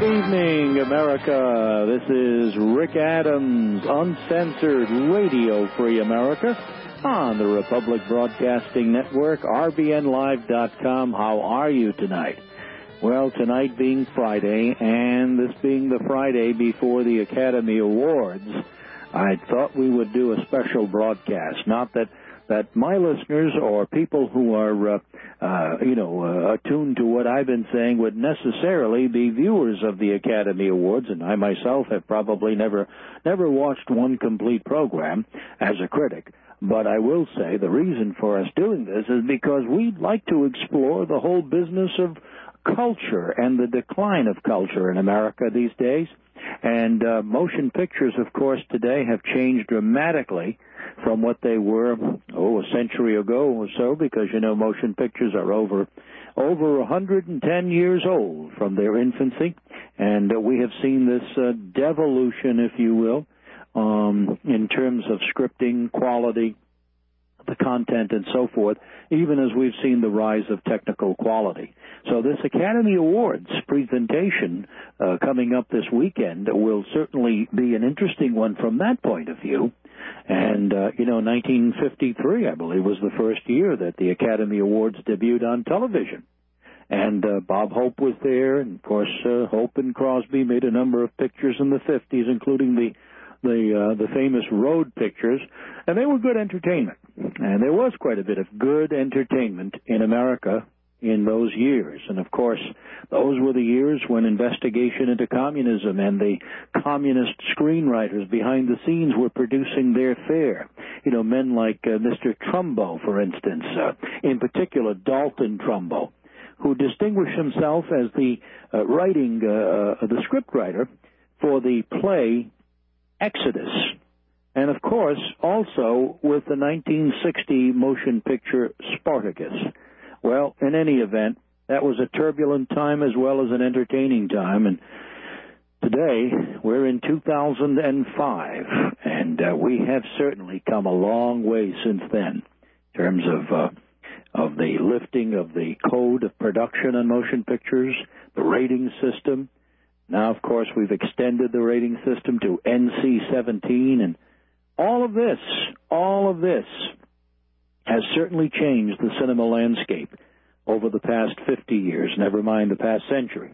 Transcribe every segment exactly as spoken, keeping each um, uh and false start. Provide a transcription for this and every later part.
evening, America. This is Rick Adams, Uncensored Radio Free America on the Republic Broadcasting Network, R B N live dot com. How are you tonight? Well, tonight being Friday, and this being the Friday before the Academy Awards, I thought we would do a special broadcast. Not that that my listeners or people who are, uh, uh, you know, uh, attuned to what I've been saying would necessarily be viewers of the Academy Awards, and I myself have probably never, never watched one complete program as a critic. But I will say the reason for us doing this is because we'd like to explore the whole business of culture and the decline of culture in America these days. And uh, motion pictures, of course, today have changed dramatically from what they were, oh, a century ago or so, because, you know, motion pictures are over over one hundred ten years old from their infancy. And uh, we have seen this uh, devolution, if you will, um, in terms of scripting, quality, the content, and so forth, even as we've seen the rise of technical quality. So this Academy Awards presentation uh, coming up this weekend will certainly be an interesting one from that point of view. And, uh, you know, nineteen fifty-three, I believe, was the first year that the Academy Awards debuted on television. And uh, Bob Hope was there, and, of course, uh, Hope and Crosby made a number of pictures in the fifties, including the the uh, the famous road pictures, and they were good entertainment. And there was quite a bit of good entertainment in America in those years. And, of course, those were the years when investigation into communism and the communist screenwriters behind the scenes were producing their fare. You know, men like uh, Mister Trumbo, for instance, uh, in particular Dalton Trumbo, who distinguished himself as the uh, writing, uh, uh, the scriptwriter for the play Exodus, and, of course, also with the nineteen sixty motion picture Spartacus. Well, in any event, that was a turbulent time as well as an entertaining time, and today we're in two thousand five, and uh, we have certainly come a long way since then in terms of uh, of the lifting of the code of production on motion pictures, the rating system. Now, of course, we've extended the rating system to N C seventeen, and all of this, all of this has certainly changed the cinema landscape over the past fifty years, never mind the past century.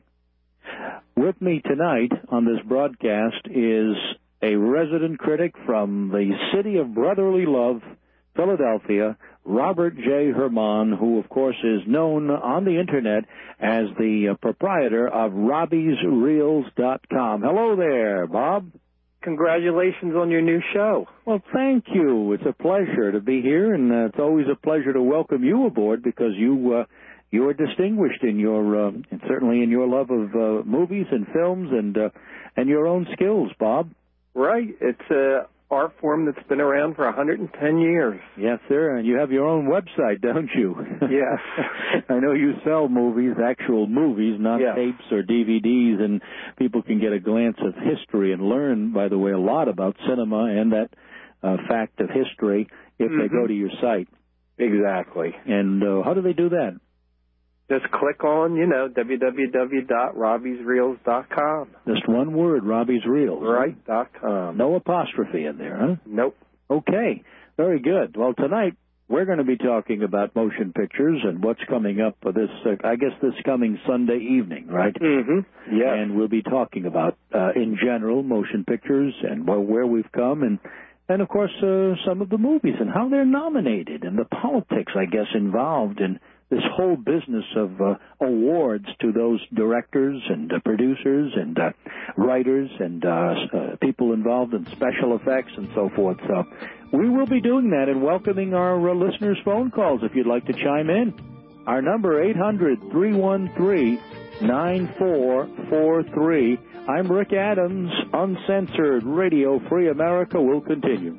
With me tonight on this broadcast is a resident critic from the city of brotherly love, Philadelphia, Robert J. Herman, who, of course, is known on the Internet as the uh, proprietor of Robbie's Reels dot com. Hello there, Bob. Congratulations on your new show. Well, thank you. It's a pleasure to be here, and uh, it's always a pleasure to welcome you aboard because you uh, you are distinguished in your uh, and certainly in your love of uh, movies and films and uh, and your own skills, Bob. Right. It's a art form that's been around for one hundred ten years. Yes, sir, and you have your own website, don't you? Yes. I know you sell movies, actual movies, not yes. tapes or D V Ds, and people can get a glance of history and learn, by the way, a lot about cinema and that uh, fact of history if mm-hmm. they go to your site. Exactly. And uh, how do they do that? Just click on, you know, w w w dot robbies reels dot com. Just one word, Robbie's Reels. Right, dot com. No apostrophe in there, huh? Nope. Okay, very good. Well, tonight we're going to be talking about motion pictures and what's coming up for this, uh, I guess this coming Sunday evening, right? Mm-hmm. Yeah. And we'll be talking about, uh, in general, motion pictures and well, where we've come and, and of course, uh, some of the movies and how they're nominated and the politics, I guess, involved in this whole business of uh, awards to those directors and uh, producers and uh, writers and uh, uh, people involved in special effects and so forth. So we will be doing that and welcoming our uh, listeners' phone calls if you'd like to chime in. Our number, eight hundred, three one three, nine four four three. I'm Rick Adams, Uncensored Radio Free America will continue.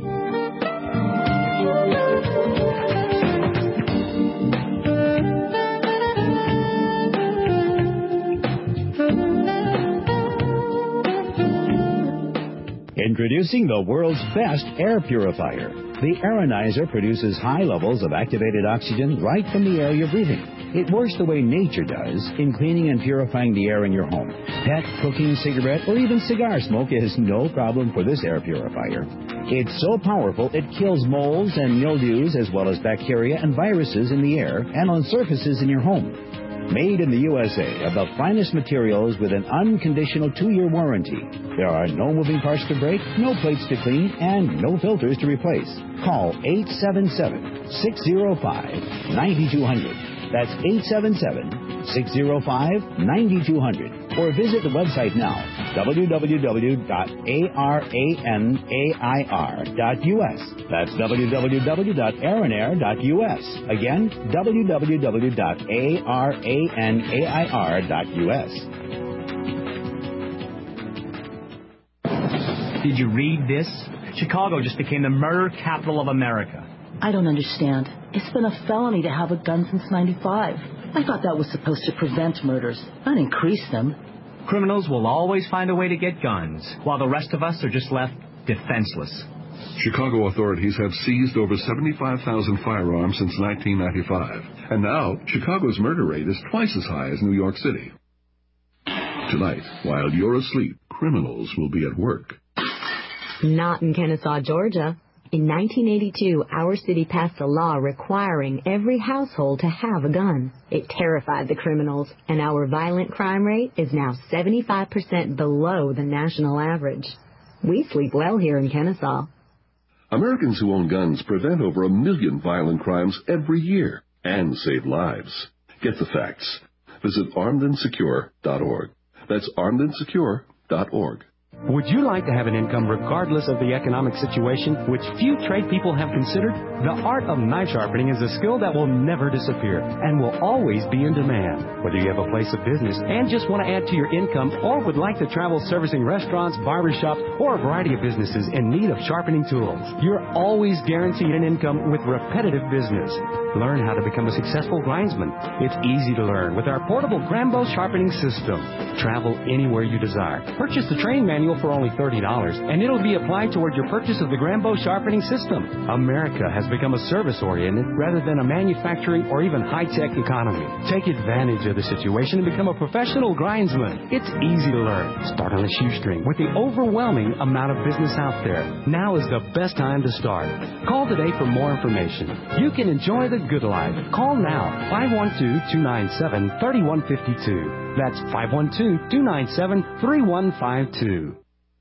Introducing the world's best air purifier. The Aeronizer produces high levels of activated oxygen right from the air you're breathing. It works the way nature does in cleaning and purifying the air in your home. Pet, cooking, cigarette, or even cigar smoke is no problem for this air purifier. It's so powerful it kills molds and mildews as well as bacteria and viruses in the air and on surfaces in your home. Made in the U S A of the finest materials with an unconditional two-year warranty. There are no moving parts to break, no plates to clean, and no filters to replace. Call eight seven seven, six zero five, nine two zero zero. That's eight seven seven, six zero five, nine two zero zero. Or visit the website now, w w w dot aranair dot u s. That's w w w dot aranair dot u s. Again, w w w dot aranair dot u s. Did you read this? Chicago just became the murder capital of America. I don't understand. It's been a felony to have a gun since ninety-five. I thought that was supposed to prevent murders, not increase them. Criminals will always find a way to get guns, while the rest of us are just left defenseless. Chicago authorities have seized over seventy-five thousand firearms since nineteen ninety-five. And now, Chicago's murder rate is twice as high as New York City. Tonight, while you're asleep, criminals will be at work. Not in Kennesaw, Georgia. In nineteen eighty-two, our city passed a law requiring every household to have a gun. It terrified the criminals, and our violent crime rate is now seventy-five percent below the national average. We sleep well here in Kennesaw. Americans who own guns prevent over a million violent crimes every year and save lives. Get the facts. Visit armed and secure dot org. That's armed and secure dot org. Would you like to have an income regardless of the economic situation, which few trade people have considered? The art of knife sharpening is a skill that will never disappear and will always be in demand. Whether you have a place of business and just want to add to your income or would like to travel servicing restaurants, barbershops, or a variety of businesses in need of sharpening tools, you're always guaranteed an income with repetitive business. Learn how to become a successful grindsman. It's easy to learn with our portable Grambo sharpening system. Travel anywhere you desire. Purchase the training manual for only thirty dollars, and it'll be applied toward your purchase of the Grambo sharpening system. America has become a service-oriented rather than a manufacturing or even high-tech economy. Take advantage of the situation and become a professional grindsman. It's easy to learn. Start on a shoestring with the overwhelming amount of business out there. Now is the best time to start. Call today for more information. You can enjoy the good life. Call now, five one two, two nine seven, three one five two. That's five one two, two nine seven, three one five two.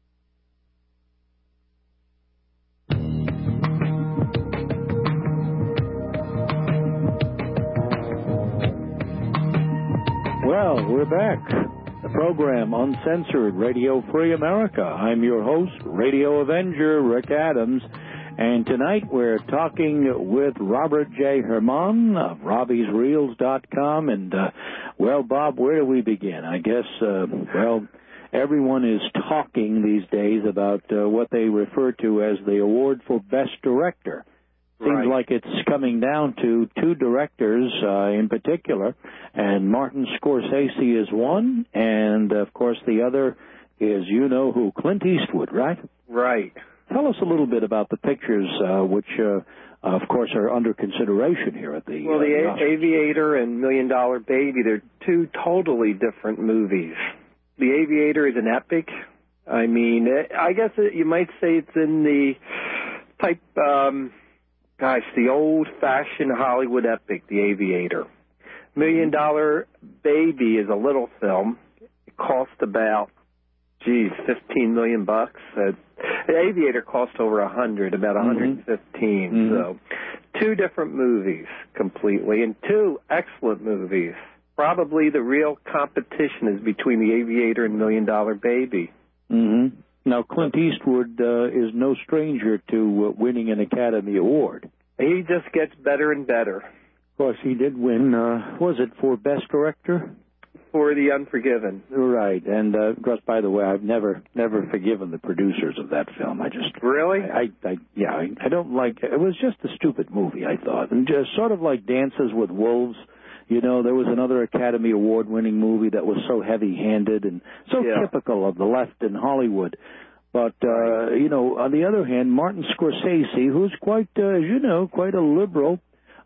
Well, we're back. The program Uncensored, Radio Free America. I'm your host, Radio Avenger, Rick Adams. And tonight we're talking with Robert J. Herman of Robbies Reels dot com. And, uh, well, Bob, where do we begin? I guess, uh, well, everyone is talking these days about uh, what they refer to as the award for Best Director. Seems right. like it's coming down to two directors uh, in particular, and Martin Scorsese is one, and, of course, the other is, you know who, Clint Eastwood, right? Right. Tell us a little bit about the pictures, uh, which, uh, of course, are under consideration here at the... Well, the uh, A- Aviator and Million Dollar Baby, they're two totally different movies. The Aviator is an epic. I mean, I guess it, you might say it's in the type... Um, Gosh, the old-fashioned Hollywood epic, The Aviator. Million Dollar Baby is a little film. It cost about, geez, fifteen million bucks. Uh, the Aviator cost over a hundred, about one hundred fifteen. Mm-hmm. So, two different movies completely, and two excellent movies. Probably the real competition is between The Aviator and Million Dollar Baby. Mm-hmm. Now, Clint Eastwood uh, is no stranger to uh, winning an Academy Award. He just gets better and better. Of course, he did win, uh, was it for Best Director? For The Unforgiven. Right, and, uh, of course, by the way, I've never never forgiven the producers of that film. I just... Really? I, I, I Yeah, I, I don't like... It was just a stupid movie, I thought. And just sort of like Dances with Wolves. You know, there was another Academy Award-winning movie that was so heavy-handed and so yeah. typical of the left in Hollywood. But, uh, you know, on the other hand, Martin Scorsese, who's quite, uh, as you know, quite a liberal,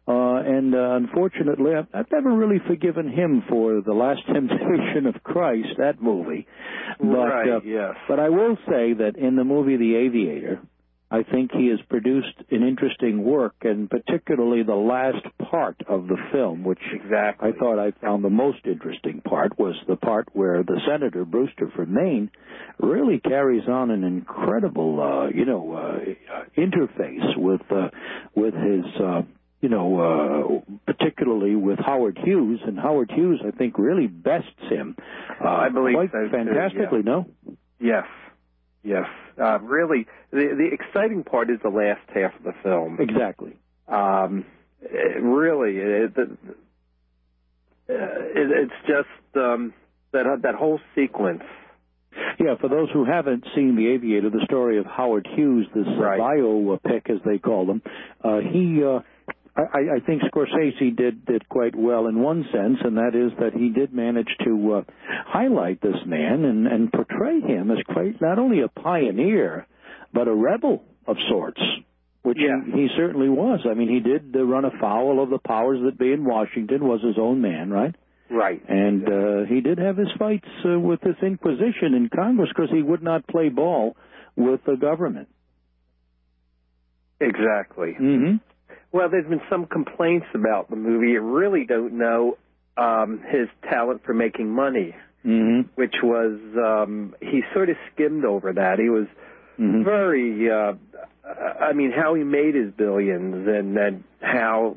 Uh, and uh, unfortunately, I've, I've never really forgiven him for The Last Temptation of Christ, that movie. But, right, uh, yes. But I will say that in the movie The Aviator, I think he has produced an interesting work, and particularly the last part of the film, which exactly. I thought I found the most interesting part, was the part where the Senator, Brewster from Maine, really carries on an incredible, uh, you know, uh, interface with uh, with his, uh, you know, uh, particularly with Howard Hughes, and Howard Hughes, I think, really bests him. Uh, I believe quite so, fantastically, too, yeah. no? Yes. Yes, uh, really. The, the exciting part is the last half of the film. Exactly. Um, it really, it, it, it's just um, that that whole sequence. Yeah, for those who haven't seen The Aviator, the story of Howard Hughes, this right. uh, biopic, as they call them, uh, he. Uh, I, I think Scorsese did, did quite well in one sense, and that is that he did manage to uh, highlight this man and, and portray him as quite not only a pioneer, but a rebel of sorts, which yeah. he, he certainly was. I mean, he did uh, run afoul of the powers that be in Washington, was his own man, right? Right. And uh, he did have his fights uh, with this Inquisition in Congress because he would not play ball with the government. Exactly. Mm-hmm. Well, there's been some complaints about the movie. You really don't know um, his talent for making money, mm-hmm. which was, um, he sort of skimmed over that. He was mm-hmm. very, uh, I mean, how he made his billions and, and how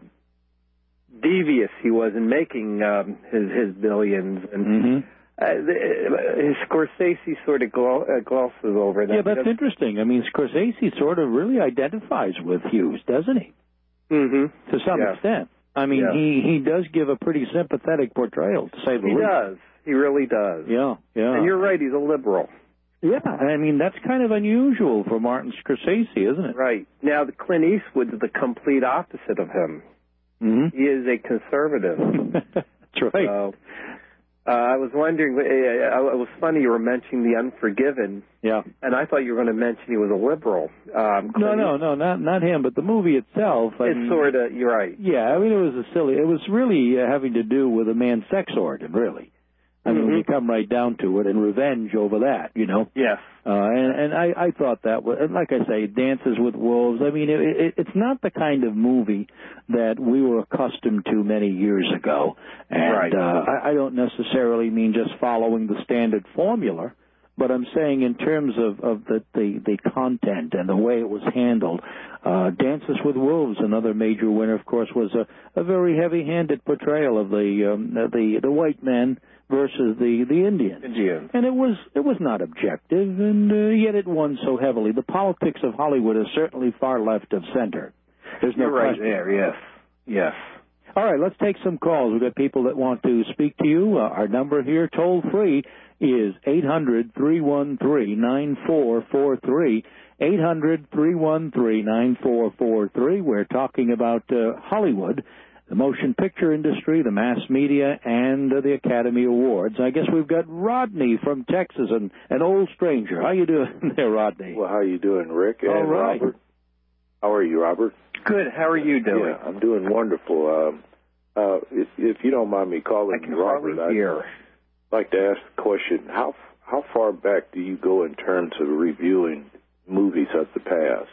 devious he was in making um, his, his billions. And mm-hmm. uh, the, uh, Scorsese sort of glo- uh, glosses over that. Yeah, that's interesting. I mean, Scorsese sort of really identifies with Hughes, doesn't he? Mm-hmm. To some yeah. extent. I mean, yeah. he, he does give a pretty sympathetic portrayal, to say the he least. He does. He really does. Yeah, yeah. And you're right, he's a liberal. Yeah, I mean, that's kind of unusual for Martin Scorsese, isn't it? Right. Now, the Clint Eastwood's the complete opposite of him. Mm-hmm. He is a conservative. That's right. So, uh, I was wondering, uh, it was funny you were mentioning The Unforgiven. Yeah. And I thought you were going to mention he was a liberal. Um, no, no, no, not not him, but the movie itself. I it's mean, sort of, you're right. Yeah, I mean, it was a silly, it was really uh, having to do with a man's sex organ, really. I mean, mm-hmm. when you come right down to it, and revenge over that, you know. Yes. Uh, and and I, I thought that was, like I say, Dances with Wolves. I mean, it, it, it's not the kind of movie that we were accustomed to many years ago. And right. uh, I, I don't necessarily mean just following the standard formula, but I'm saying in terms of, of the, the, the content and the way it was handled. Uh, Dances with Wolves, another major winner, of course, was a, a very heavy-handed portrayal of the um, the the white men versus the the Indians. Indians. And it was it was not objective, and uh, yet it won so heavily. The politics of Hollywood is certainly far left of center. There's no You're right question. there. Yes. Yes. All right, let's take some calls. We've got people that want to speak to you. Uh, our number here, toll free, is eight hundred, three one three, nine four four three. eight hundred, three one three, nine four four three. We're talking about uh, Hollywood, the motion picture industry, the mass media, and uh, the Academy Awards. I guess we've got Rodney from Texas, an, an old stranger. How you doing there, Rodney? Well, how you doing, Rick? And All right. Robert? How are you, Robert? Good. How are you doing? Yeah, I'm doing wonderful. Um, uh, if, if you don't mind me calling I can you Robert, hardly hear. I'd like to ask a question. How how far back do you go in terms of reviewing movies of the past?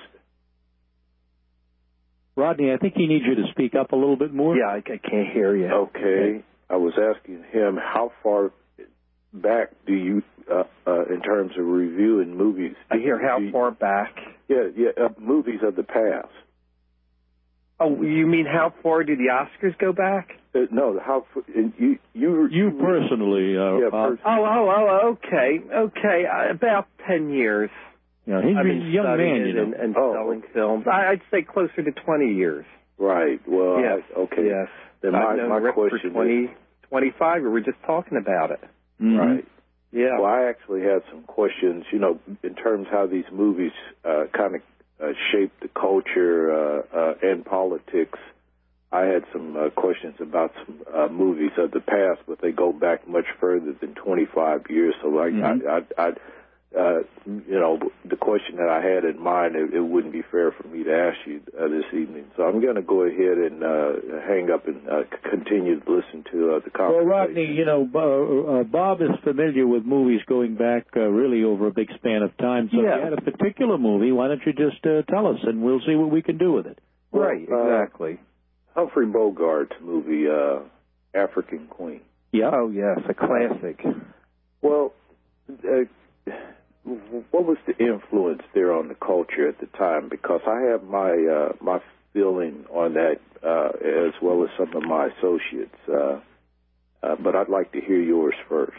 Rodney, I think he needs you to speak up a little bit more. Yeah, I, I can't hear you. Okay. I was asking him how far back do you, uh, uh, in terms of reviewing movies? I hear how you, far back? Yeah, yeah, uh, movies of the past. Oh, you mean how far do the Oscars go back? Uh, no, how you you you, you personally? Uh, yeah, uh, personally. Oh, oh, oh, okay, okay, uh, about ten years. Yeah, he's I've a been young man, you know. and, and oh. selling films. I, I'd say closer to twenty years. Right. Well, yes. I, okay. Yes. Then I've my, known my Rick question for twenty, is, twenty-five. We were just talking about it. Mm-hmm. Right. Yeah. Well, I actually had some questions, you know, in terms of how these movies uh, kind of uh, shape the culture uh, uh, and politics. I had some uh, questions about some uh, movies of the past, but they go back much further than twenty-five years. So, like, mm-hmm. I, I, I, uh, you know, the question that I had in mind, it, it wouldn't be fair for me to ask you uh, this evening. So I'm going to go ahead and uh, hang up and uh, continue to listen to uh, the conversation. Well, Rodney, you know, uh, Bob is familiar with movies going back uh, really over a big span of time. So yeah. if you had a particular movie, why don't you just uh, tell us, and we'll see what we can do with it. Right, Well, exactly. Uh, Humphrey Bogart's movie, uh, African Queen. Yeah. Oh, yes, a classic. Well, uh, what was the influence there on the culture at the time? Because I have my uh, my feeling on that, uh, as well as some of my associates. Uh, uh, but I'd like to hear yours first.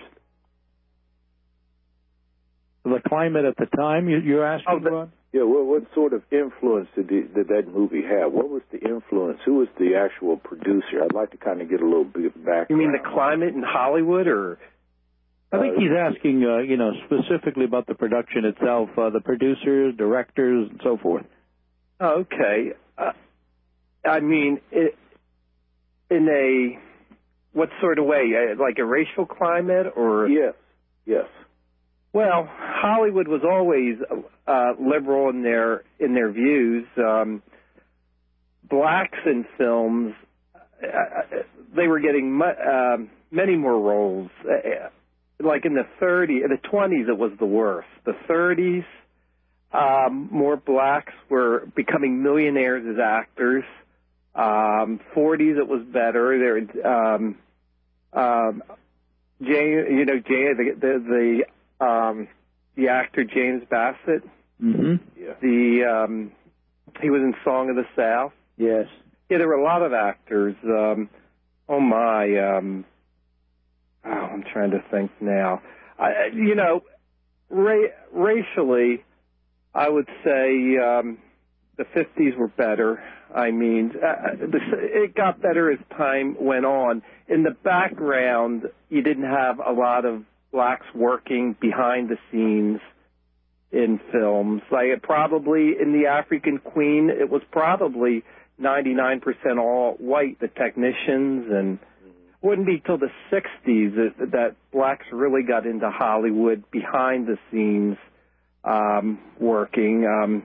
The climate at the time, you, you're asking, Oh, the, Ron? Yeah, well, what sort of influence did, the, did that movie have? What was the influence? Who was the actual producer? I'd like to kind of get a little bit background. You mean the climate in Hollywood, or? I think he's asking, uh, you know, specifically about the production itself, uh, the producers, directors, and so forth. Oh, okay. Uh, I mean, it, in a, what sort of way? Uh, like a racial climate, or? Yes, yes. Well, Hollywood was always uh, liberal in their in their views. Um, blacks in films, uh, they were getting mu- uh, many more roles. Uh, like in the thirties, in the twenties, it was the worst. The thirties, um, more blacks were becoming millionaires as actors. Um, forties, it was better. There, um, um, Jay, you know, Jay, the the, the Um, the actor James Bassett. Mm-hmm. Yeah. The um, he was in Song of the South. Yes. Yeah, there were a lot of actors. Um, oh my! Um, oh, I'm trying to think now. I, you know, ra- racially, I would say um, the fifties were better. I mean, uh, the, it got better as time went on. In the background, you didn't have a lot of blacks working behind the scenes in films. Like it probably in The African Queen, it was probably ninety-nine percent all white, the technicians, and it wouldn't be till the sixties that, that blacks really got into Hollywood behind the scenes um, working, um,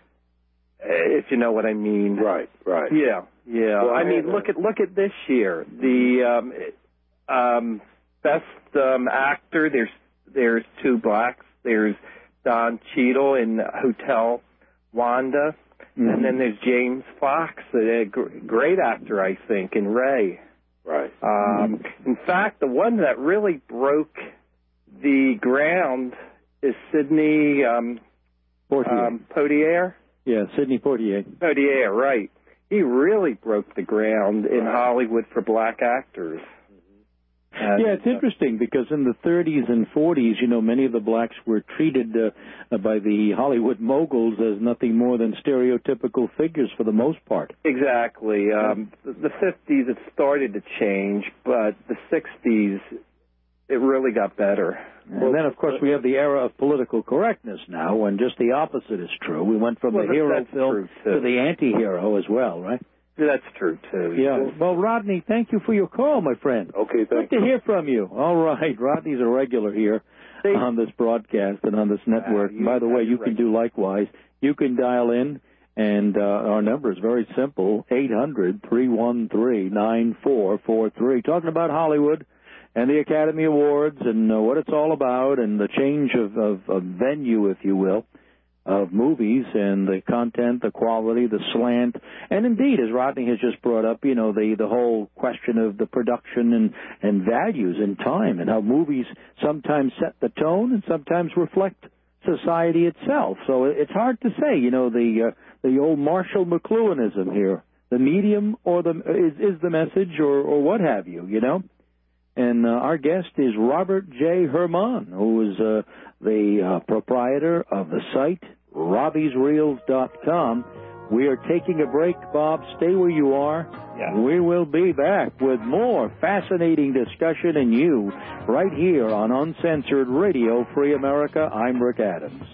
if you know what I mean. Right, right. Yeah, yeah. Well, I I mean, had look a- at look at this year. The um, um, best um, actor. There's there's two blacks. There's Don Cheadle in Hotel Wanda, mm-hmm. and then there's James Fox, a gr- great actor, I think, in Ray. Right. Um, mm-hmm. In fact, the one that really broke the ground is Sidney um, Poitier. Um, Poitier. Yeah, Sidney Poitier. Poitier, right. He really broke the ground in right. Hollywood for black actors. And, yeah, it's interesting because in the thirties and forties, you know, many of the blacks were treated uh, by the Hollywood moguls as nothing more than stereotypical figures for the most part. Exactly. Um, the fifties, it started to change, but the sixties, it really got better. And then, of course, we have the era of political correctness now, when just the opposite is true. We went from well, the hero film to the anti-hero as well, right? That's true, too. Yeah. Well, Rodney, thank you for your call, my friend. Okay, thank Good to hear from you. All right. Rodney's a regular here See? on this broadcast and on this network. Uh, you, By the way, you right. can do likewise. You can dial in, and uh, our number is very simple, eight hundred, three one three, nine four four three. Talking about Hollywood and the Academy Awards and uh, what it's all about and the change of, of, of venue, if you will, of movies and the content, the quality, the slant, and indeed, as Rodney has just brought up, you know, the, the whole question of the production and, and values and time and how movies sometimes set the tone and sometimes reflect society itself. So it's hard to say, you know, the uh, the old Marshall McLuhanism here, the medium or the is, is the message or, or what have you, you know. And uh, our guest is Robert J. Herman, who is uh, the uh, proprietor of the site Robbies Reels dot com. We are taking a break, Bob. Stay where you are. Yeah. We will be back with more fascinating discussion and you right here on Uncensored Radio Free America. I'm Rick Adams.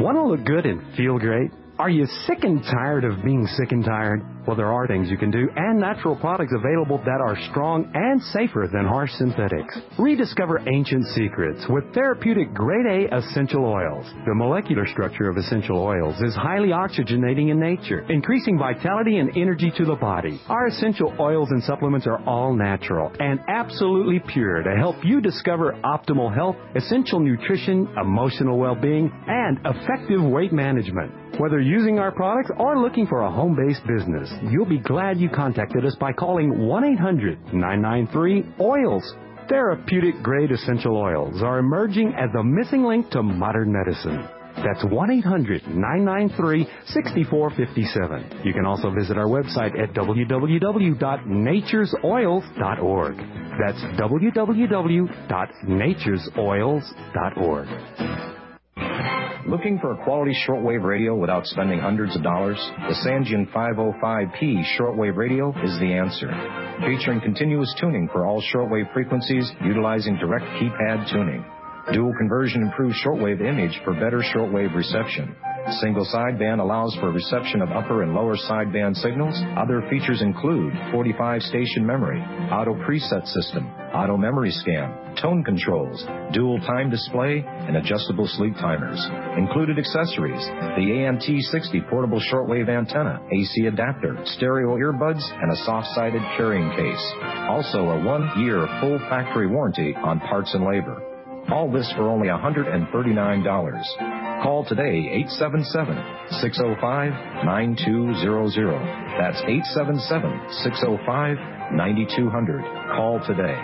Want to look good and feel great? Are you sick and tired of being sick and tired? Well, there are things you can do and natural products available that are strong and safer than harsh synthetics. Rediscover ancient secrets with therapeutic grade A essential oils. The molecular structure of essential oils is highly oxygenating in nature, increasing vitality and energy to the body. Our essential oils and supplements are all natural and absolutely pure to help you discover optimal health, essential nutrition, emotional well-being, and effective weight management. Whether using our products or looking for a home-based business, you'll be glad you contacted us by calling one eight hundred nine nine three oils. Therapeutic-grade essential oils are emerging as the missing link to modern medicine. That's one eight hundred nine nine three six four five seven. You can also visit our website at w w w dot natures oils dot org. That's w w w dot natures oils dot org. Looking for a quality shortwave radio without spending hundreds of dollars? The Sangean five oh five P shortwave radio is the answer. Featuring continuous tuning for all shortwave frequencies utilizing direct keypad tuning. Dual conversion improves shortwave image for better shortwave reception. Single sideband allows for reception of upper and lower sideband signals. Other features include forty-five station memory, auto preset system, auto memory scan, tone controls, dual time display, and adjustable sleep timers. Included accessories, the A M T sixty portable shortwave antenna, A C adapter, stereo earbuds, and a soft-sided carrying case. Also a one-year full factory warranty on parts and labor. All this for only one hundred thirty-nine dollars. Call today, eight seven seven, six oh five, nine two zero zero. That's eight seven seven, six oh five, nine two zero zero. Call today.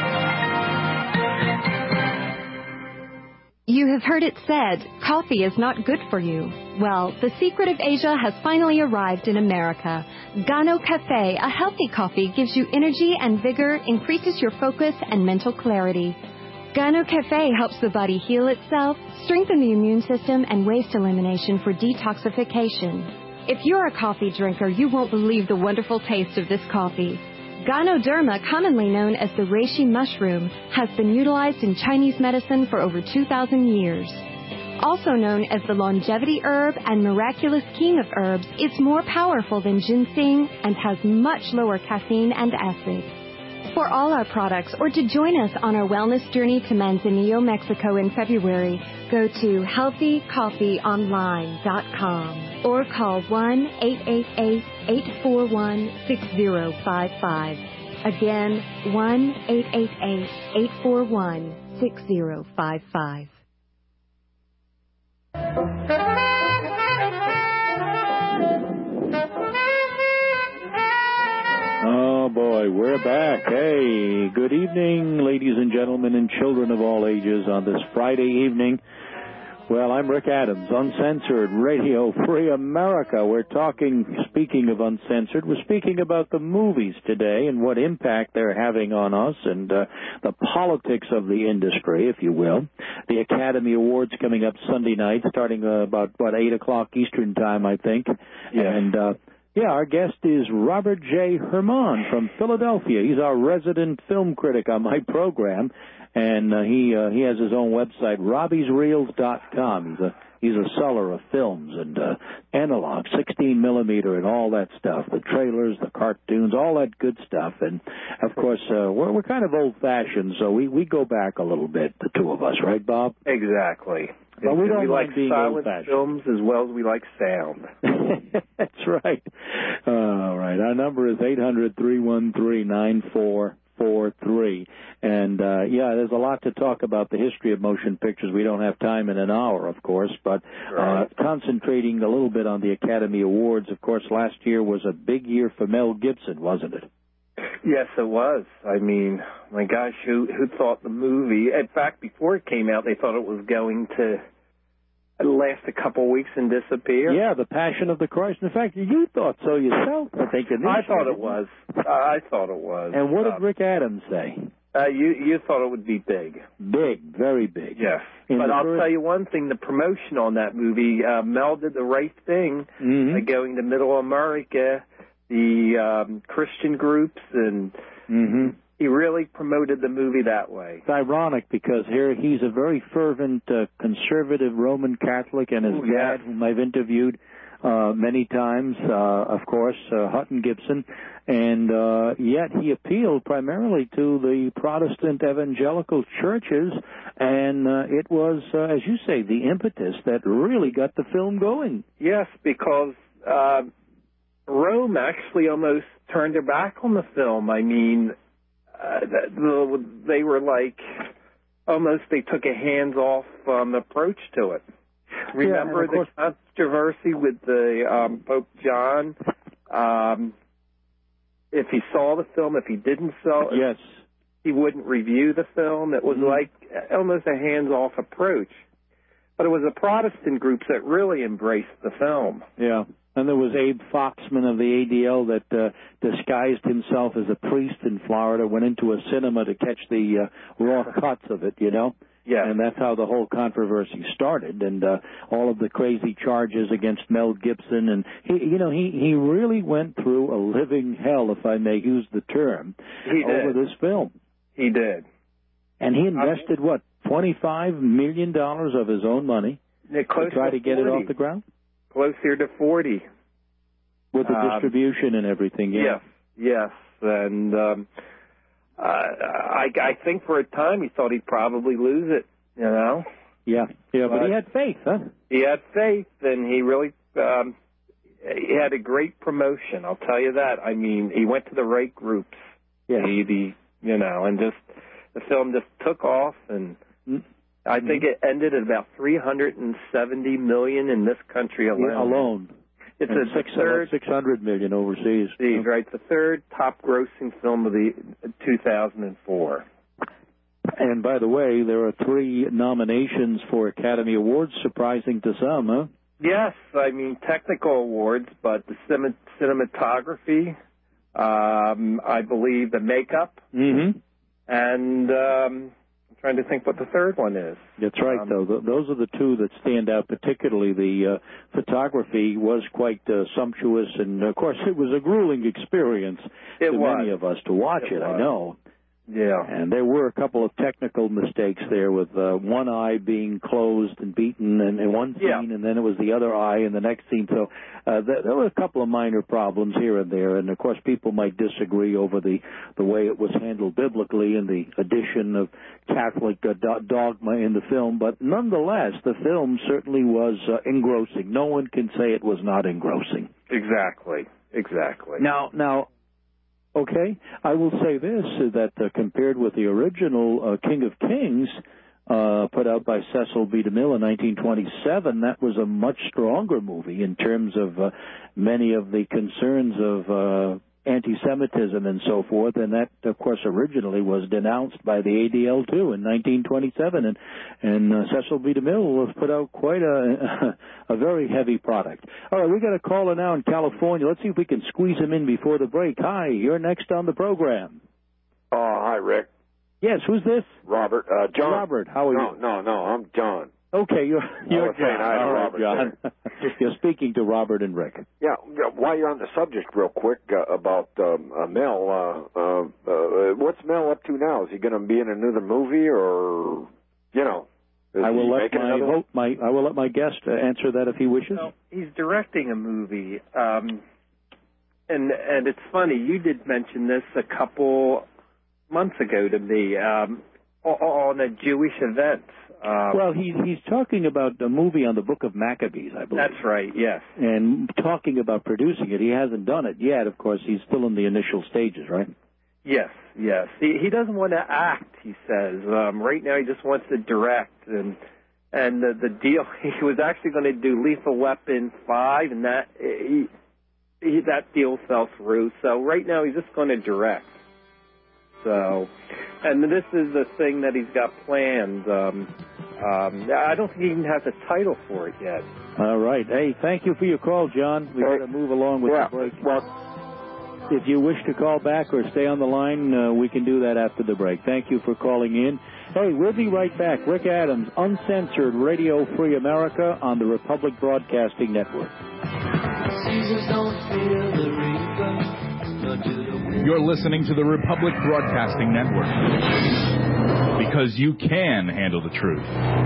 You have heard it said, coffee is not good for you. Well, the secret of Asia has finally arrived in America. Gano Cafe, a healthy coffee, gives you energy and vigor, increases your focus and mental clarity. Gano Cafe helps the body heal itself, strengthen the immune system, and waste elimination for detoxification. If you're a coffee drinker, you won't believe the wonderful taste of this coffee. Ganoderma, commonly known as the reishi mushroom, has been utilized in Chinese medicine for over two thousand years. Also known as the longevity herb and miraculous king of herbs, it's more powerful than ginseng and has much lower caffeine and acid. For all our products or to join us on our wellness journey to Manzanillo, Mexico in February, go to healthy coffee online dot com or call one eight eight eight, eight four one, six zero five five. Again, one eight eight eight, eight four one, six zero five five. Oh, boy, we're back. Hey, good evening, ladies and gentlemen and children of all ages on this Friday evening. Well, I'm Rick Adams, Uncensored Radio Free America. We're talking, speaking of uncensored, we're speaking about the movies today and what impact they're having on us and uh, the politics of the industry, if you will. The Academy Awards coming up Sunday night, starting uh, about, what, eight o'clock Eastern Time, I think. Yeah. And, uh, Yeah, our guest is Robert J. Herman from Philadelphia. He's our resident film critic on my program, and uh, he uh, he has his own website, robbies reels dot com. He's a, he's a seller of films and uh, analog, sixteen millimeter, and all that stuff, the trailers, the cartoons, all that good stuff. And, of course, uh, we're, we're kind of old-fashioned, so we, we go back a little bit, the two of us, right, Bob? Exactly. But we don't we like like being silent old-fashioned. films as well as we like sound. That's right. All right. Our number is eight hundred, three one three, nine four four three. And, uh, yeah, there's a lot to talk about the history of motion pictures. We don't have time in an hour, of course, but uh, concentrating a little bit on the Academy Awards. Of course, last year was a big year for Mel Gibson, wasn't it? Yes, it was. I mean, my gosh, who who thought the movie, in fact, before it came out, they thought it was going to last a couple weeks and disappear. Yeah, The Passion of the Christ. In fact, you thought so yourself, I think. I thought it was. I thought it was. And what did uh, Rick Adams say? Uh, you you thought it would be big. Big, very big. Yes. In but I'll first... tell you one thing, the promotion on that movie, uh, Mel did the right thing, mm-hmm. uh, going to Middle America, the um, Christian groups, and mm-hmm. he really promoted the movie that way. It's ironic because here he's a very fervent uh, conservative Roman Catholic, and his Ooh, dad, yes. whom I've interviewed uh, many times, uh, of course, uh, Hutton Gibson, and uh, yet he appealed primarily to the Protestant evangelical churches, and uh, it was, uh, as you say, the impetus that really got the film going. Yes, because uh, Rome actually almost turned their back on the film. I mean, uh, the, they were like, almost they took a hands-off um, approach to it. Remember yeah, the controversy with the um, Pope John? Um, if he saw the film, if he didn't saw it, yes. he wouldn't review the film. It was mm-hmm. like almost a hands-off approach. But it was the Protestant groups that really embraced the film. Yeah. And there was Abe Foxman of the A D L that uh, disguised himself as a priest in Florida, went into a cinema to catch the uh, raw cuts of it, you know? Yeah. And that's how the whole controversy started, and uh, all of the crazy charges against Mel Gibson. And, he, you know, he, he really went through a living hell, if I may use the term, he over did. this film. He did. And he invested, I, what, twenty-five million dollars of his own money to try to, to get it off the ground? Closer to forty. With the um, distribution and everything, yeah. Yes, yes. And um, uh, I, I think for a time he thought he'd probably lose it, you know? Yeah, yeah, but, but he had faith, huh? He had faith, and he really um, he had a great promotion, I'll tell you that. I mean, he went to the right groups. Yeah. He, the, you know, and just the film just took off, and mm-hmm. I think it ended at about three hundred seventy million dollars in this country alone. Yeah, alone. It's and a six, third, six hundred million dollars overseas. Steve, right? The third top-grossing film of the two thousand four. And by the way, there are three nominations for Academy Awards, surprising to some, huh? Yes, I mean technical awards, but the cin- cinematography, um, I believe the makeup, mm-hmm. and um, I'm trying to think what the third one is. That's right, um, though. Th- those are the two that stand out particularly. The uh, photography was quite uh, sumptuous, and, of course, it was a grueling experience it to was. many of us to watch it, it, it I know. Yeah. And there were a couple of technical mistakes there with uh, one eye being closed and beaten in, in one scene, yeah. and then it was the other eye in the next scene. So uh, th- there were a couple of minor problems here and there. And, of course, people might disagree over the, the way it was handled biblically and the addition of Catholic uh, do- dogma in the film. But nonetheless, the film certainly was uh, engrossing. No one can say it was not engrossing. Exactly. Exactly. Now, now. Okay, I will say this, that uh, compared with the original uh, King of Kings, uh, put out by Cecil B. DeMille in nineteen twenty-seven, that was a much stronger movie in terms of uh, many of the concerns of uh, anti-Semitism and so forth, and that, of course, originally was denounced by the A D L, too, in nineteen twenty-seven, and, and uh, Cecil B. DeMille has put out quite a, a very heavy product. All right, we got a caller now in California. Let's see if we can squeeze him in before the break. Hi, you're next on the program. Oh, uh, hi, Rick. Yes, who's this? Robert. Uh, John. Robert, how are no, you? No, no, no, I'm John. Okay, you're, you're John. I All right, Robert John. You're speaking to Robert and Rick. Yeah, while you're on the subject real quick uh, about um, uh, Mel, uh, uh, uh, what's Mel up to now? Is he going to be in another movie or, you know, is I will he let making my, another hope, my I will let my guest uh, answer that if he wishes. Well, he's directing a movie, um, and and it's funny, you did mention this a couple months ago to me um, on a Jewish event. Um, well, he's he's talking about a movie on the Book of Maccabees, I believe. That's right, yes. And talking about producing it. He hasn't done it yet, of course. He's still in the initial stages, right? Yes, yes. He he doesn't want to act, he says. Um, right now he just wants to direct. And and the, the deal, he was actually going to do Lethal Weapon five, and that he, he that deal fell through. So right now he's just going to direct. So, and this is the thing that he's got planned. Um, um, I don't think he even has a title for it yet. All right. Hey, thank you for your call, John. We've got to move along with yeah, the break. Well, if you wish to call back or stay on the line, uh, we can do that after the break. Thank you for calling in. Hey, we'll be right back. Rick Adams, Uncensored Radio Free America on the Republic Broadcasting Network. Seasons don't fear the reaper, nor do the wind. You're listening to the Republic Broadcasting Network. Because you can handle the truth.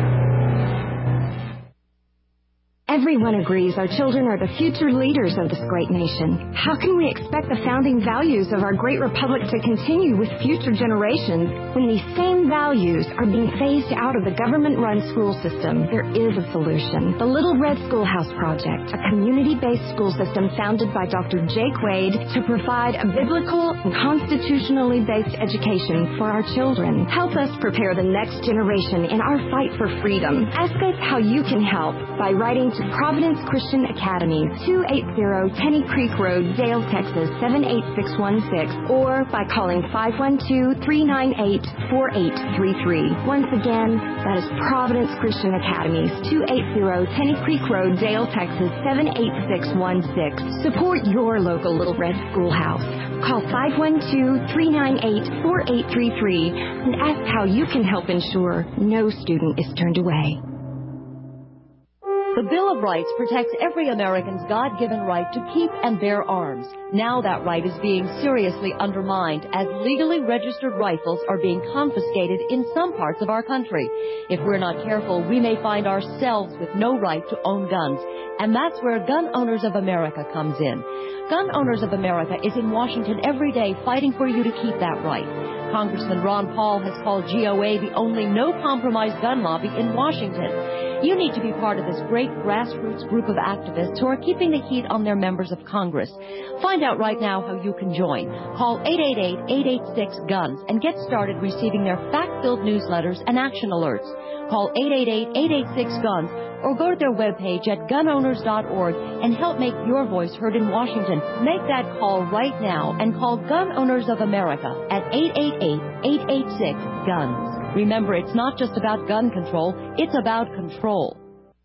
Everyone agrees our children are the future leaders of this great nation. How can we expect the founding values of our great republic to continue with future generations when these same values are being phased out of the government-run school system? There is a solution. The Little Red Schoolhouse Project, a community-based school system founded by Doctor Jake Wade to provide a biblical and constitutionally based education for our children. Help us prepare the next generation in our fight for freedom. Ask us how you can help by writing to Providence Christian Academy, two eighty Tenny Creek Road, Dale, Texas, seven eight six one six, or by calling five one two, three nine eight, four eight three three. Once again, that is Providence Christian Academy, two eighty Tenny Creek Road, Dale, Texas, seven eight six one six. Support your local Little Red Schoolhouse. Call five one two, three nine eight, four eight three three and ask how you can help ensure no student is turned away. The Bill of Rights protects every American's God-given right to keep and bear arms. Now that right is being seriously undermined as legally registered rifles are being confiscated in some parts of our country. If we're not careful, we may find ourselves with no right to own guns. And that's where Gun Owners of America comes in. Gun Owners of America is in Washington every day fighting for you to keep that right. Congressman Ron Paul has called G O A the only no-compromise gun lobby in Washington. You need to be part of this great grassroots group of activists who are keeping the heat on their members of Congress. Find out right now how you can join. Call eight eight eight, eight eight six, GUNS and get started receiving their fact-filled newsletters and action alerts. Call eight eight eight, eight eight six, GUNS or go to their webpage at gun owners dot org and help make your voice heard in Washington. Make that call right now and call Gun Owners of America at eight eight eight, eight eight six, GUNS. Remember, it's not just about gun control, it's about control.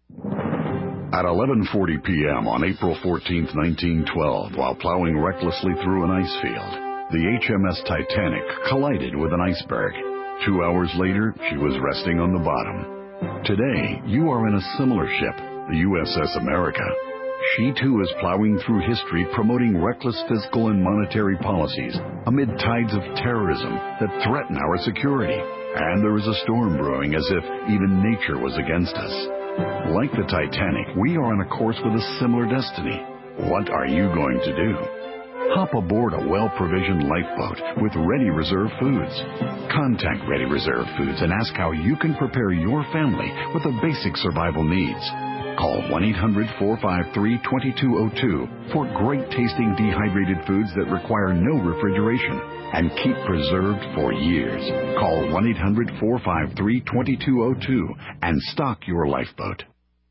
At eleven forty p.m. on April fourteenth, nineteen twelve, while plowing recklessly through an ice field, the H M S Titanic collided with an iceberg. Two hours later, she was resting on the bottom. Today, you are in a similar ship, the U S S America. She, too, is plowing through history promoting reckless fiscal and monetary policies amid tides of terrorism that threaten our security. And there is a storm brewing as if even nature was against us. Like the Titanic, we are on a course with a similar destiny. What are you going to do? Hop aboard a well-provisioned lifeboat with Ready Reserve Foods. Contact Ready Reserve Foods and ask how you can prepare your family with the basic survival needs. Call one eight hundred, four five three, two two zero two for great-tasting dehydrated foods that require no refrigeration and keep preserved for years. Call one eight hundred, four five three, two two zero two and stock your lifeboat.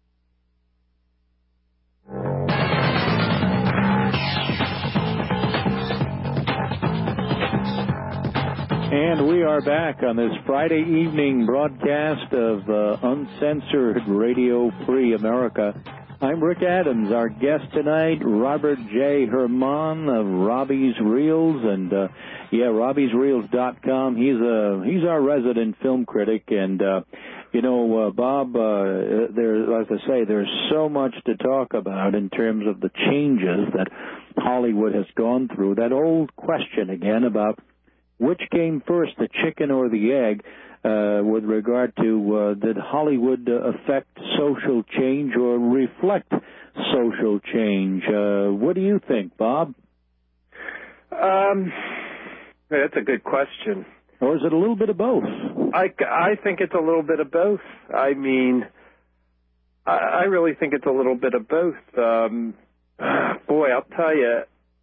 And we are back on this Friday evening broadcast of uh, Uncensored Radio Free America. I'm Rick Adams. Our guest tonight, Robert J. Herman of Robbie's Reels, and uh, yeah, robbies reels dot com. He's a he's our resident film critic, and uh, you know, uh, Bob, uh, there, as I say, there's so much to talk about in terms of the changes that Hollywood has gone through. That old question again about which came first, the chicken or the egg, uh, with regard to uh, did Hollywood uh, affect social change or reflect social change? Uh, what do you think, Bob? Um, that's a good question. Or is it a little bit of both? I, I think it's a little bit of both. I mean, I, I really think it's a little bit of both. Um, boy, I'll tell you.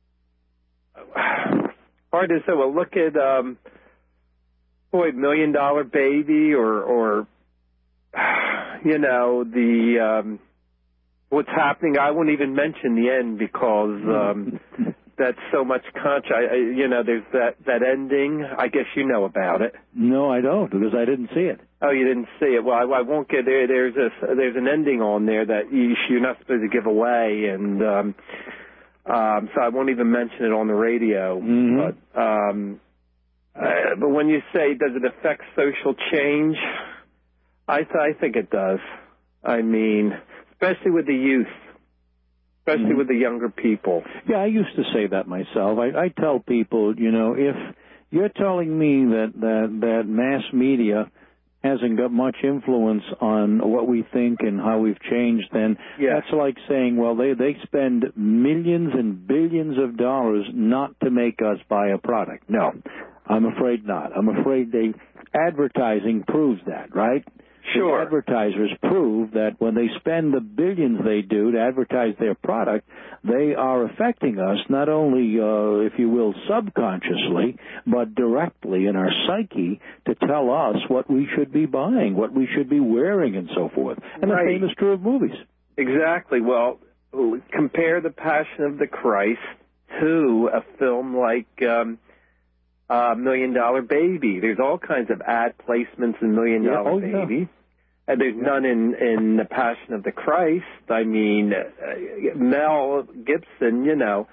Hard to say. Well, look at, um, boy, Million Dollar Baby, or, or you know, the um, what's happening. I won't even mention the end because um, that's so much contra. I, you know, there's that, that ending. I guess you know about it. No, I don't, because I didn't see it. Oh, you didn't see it. Well, I, I won't get there. There's a, there's an ending on there that you, you're not supposed to give away, and. Um, Um, so I won't even mention it on the radio. Mm-hmm. But, um, uh, but when you say, does it affect social change? I, th- I think it does. I mean, especially with the youth. especially Mm-hmm. with the younger people. Yeah, I used to say that myself. I, I tell people, you know, if you're telling me that, that, that mass media hasn't got much influence on what we think and how we've changed, then Yeah. that's like saying, well, they, they spend millions and billions of dollars not to make us buy a product. No, I'm afraid not. I'm afraid they advertising proves that, right? Sure. The advertisers prove that when they spend the billions they do to advertise their product, they are affecting us not only, uh, if you will, subconsciously, but directly in our psyche to tell us what we should be buying, what we should be wearing, and so forth. And Right. the same is true of movies. Exactly. Well, compare The Passion of the Christ to a film like um, uh, Million Dollar Baby. There's all kinds of ad placements in Million Yeah, Dollar oh, yeah. Baby. And there's none in, in The Passion of the Christ. I mean, uh, Mel Gibson, you know,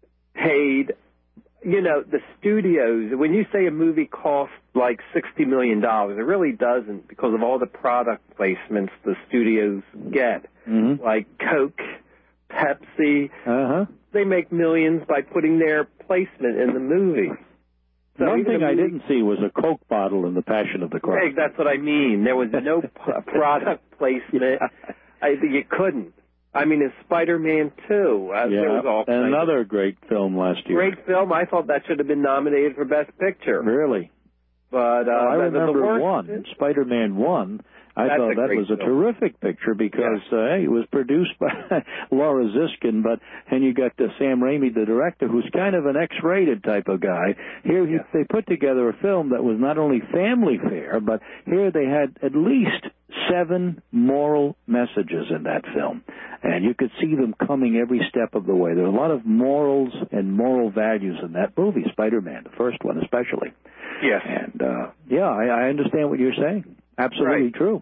paid, you know, the studios. When you say a movie costs like sixty million dollars, it really doesn't, because of all the product placements the studios get, mm-hmm. like Coke, Pepsi. Uh-huh. They make millions by putting their placement in the movie. So One even thing a I movie- didn't see was a Coke bottle in The Passion of the Christ. Hey, that's what I mean. There was no p- product placement. I, you couldn't. I mean, in Spider-Man two, uh, there was all and kinds another great film last of year. great film. I thought that should have been nominated for Best Picture. Really? But uh, I the- remember the worst, one, Spider-Man one. I That's thought a that great was a film. terrific picture because uh, hey, it was produced by Laura Ziskin, but and you got uh, Sam Raimi, the director, who's kind of an X-rated type of guy. Here he, Yeah. they put together a film that was not only family fair, but here they had at least seven moral messages in that film, and you could see them coming every step of the way. There are a lot of morals and moral values in that movie, Spider-Man, the first one especially. Yes. And uh, yeah, I, I understand what you're saying. Absolutely Right. true.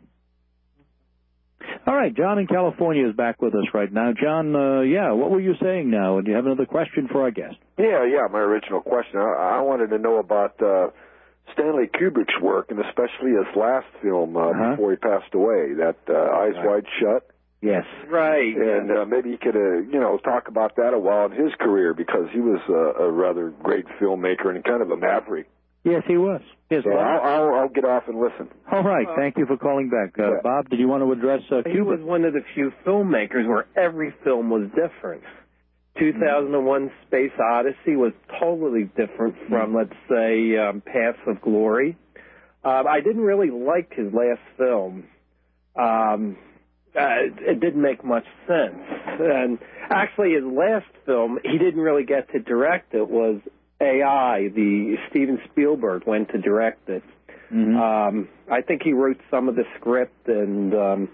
All right, John in California is back with us right now. John, uh, yeah, what were you saying now? Do you have another question for our guest? Yeah, yeah, my original question. I, I wanted to know about uh, Stanley Kubrick's work, and especially his last film uh, Uh-huh. before he passed away, that uh, Eyes Right. Wide Shut. Yes. Right. And uh, maybe he could, uh, you know, talk about that a while in his career, because he was uh, a rather great filmmaker and kind of a maverick. Yes, he was. Yes, So I'll, I'll, I'll get off and listen. All right, thank you for calling back. Uh, Yeah. Bob, did you want to address uh, He was Kubrick? one of the few filmmakers where every film was different. two thousand one Space Odyssey was totally different from, let's say, um, Paths of Glory. Um, I didn't really like his last film. Um, uh, it didn't make much sense. And actually, his last film, he didn't really get to direct it, was A I. The Steven Spielberg went to direct it. Mm-hmm. Um, I think he wrote some of the script, and um,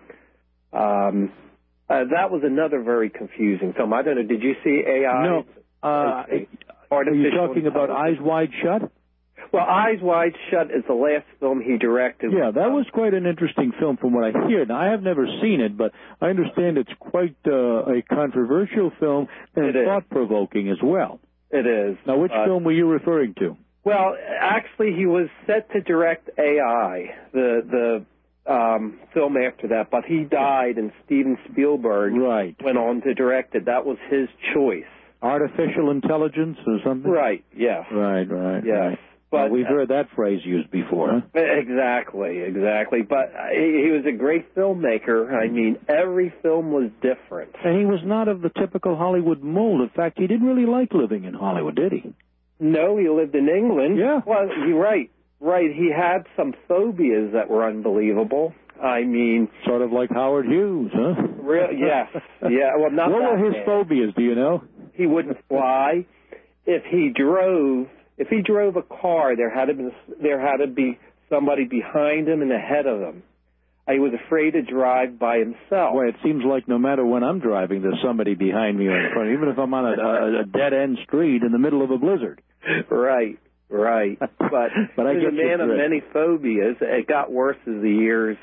um, uh, that was another very confusing film. I don't know. Did you see A I? No. Uh, are you Artificial talking about Eyes Intelligence. Wide Shut? Well, Eyes Wide Shut is the last film he directed. Yeah, that was quite an interesting film from what I hear. Now, I have never seen it, but I understand it's quite uh, a controversial film and It is. thought-provoking as well. It is. Now, which Uh, film were you referring to? Well, actually, he was set to direct A I, the the um, film after that, but he died, and Steven Spielberg Right. went on to direct it. That was his choice. Artificial intelligence or something? Right. Yes. Right, right, Yes. right. But Well, we've heard that phrase used before, huh? Exactly, exactly. But uh, he, he was a great filmmaker. I mean, every film was different. And he was not of the typical Hollywood mold. In fact, he didn't really like living in Hollywood, did he? No, he lived in England. Yeah. Well, you're right. Right. He had some phobias that were unbelievable. I mean, Sort of like Howard Hughes, huh? real, yes. Yeah. Well, not What that were his bad. phobias, do you know? He wouldn't fly. If he drove, if he drove a car, there had to be there had to be somebody behind him and ahead of him. He was afraid to drive by himself. Boy, it seems like no matter when I'm driving, there's somebody behind me or in front, even if I'm on a, a, a dead-end street in the middle of a blizzard. Right, right. But, But I he was get a man your of drift. many phobias. It got worse as the years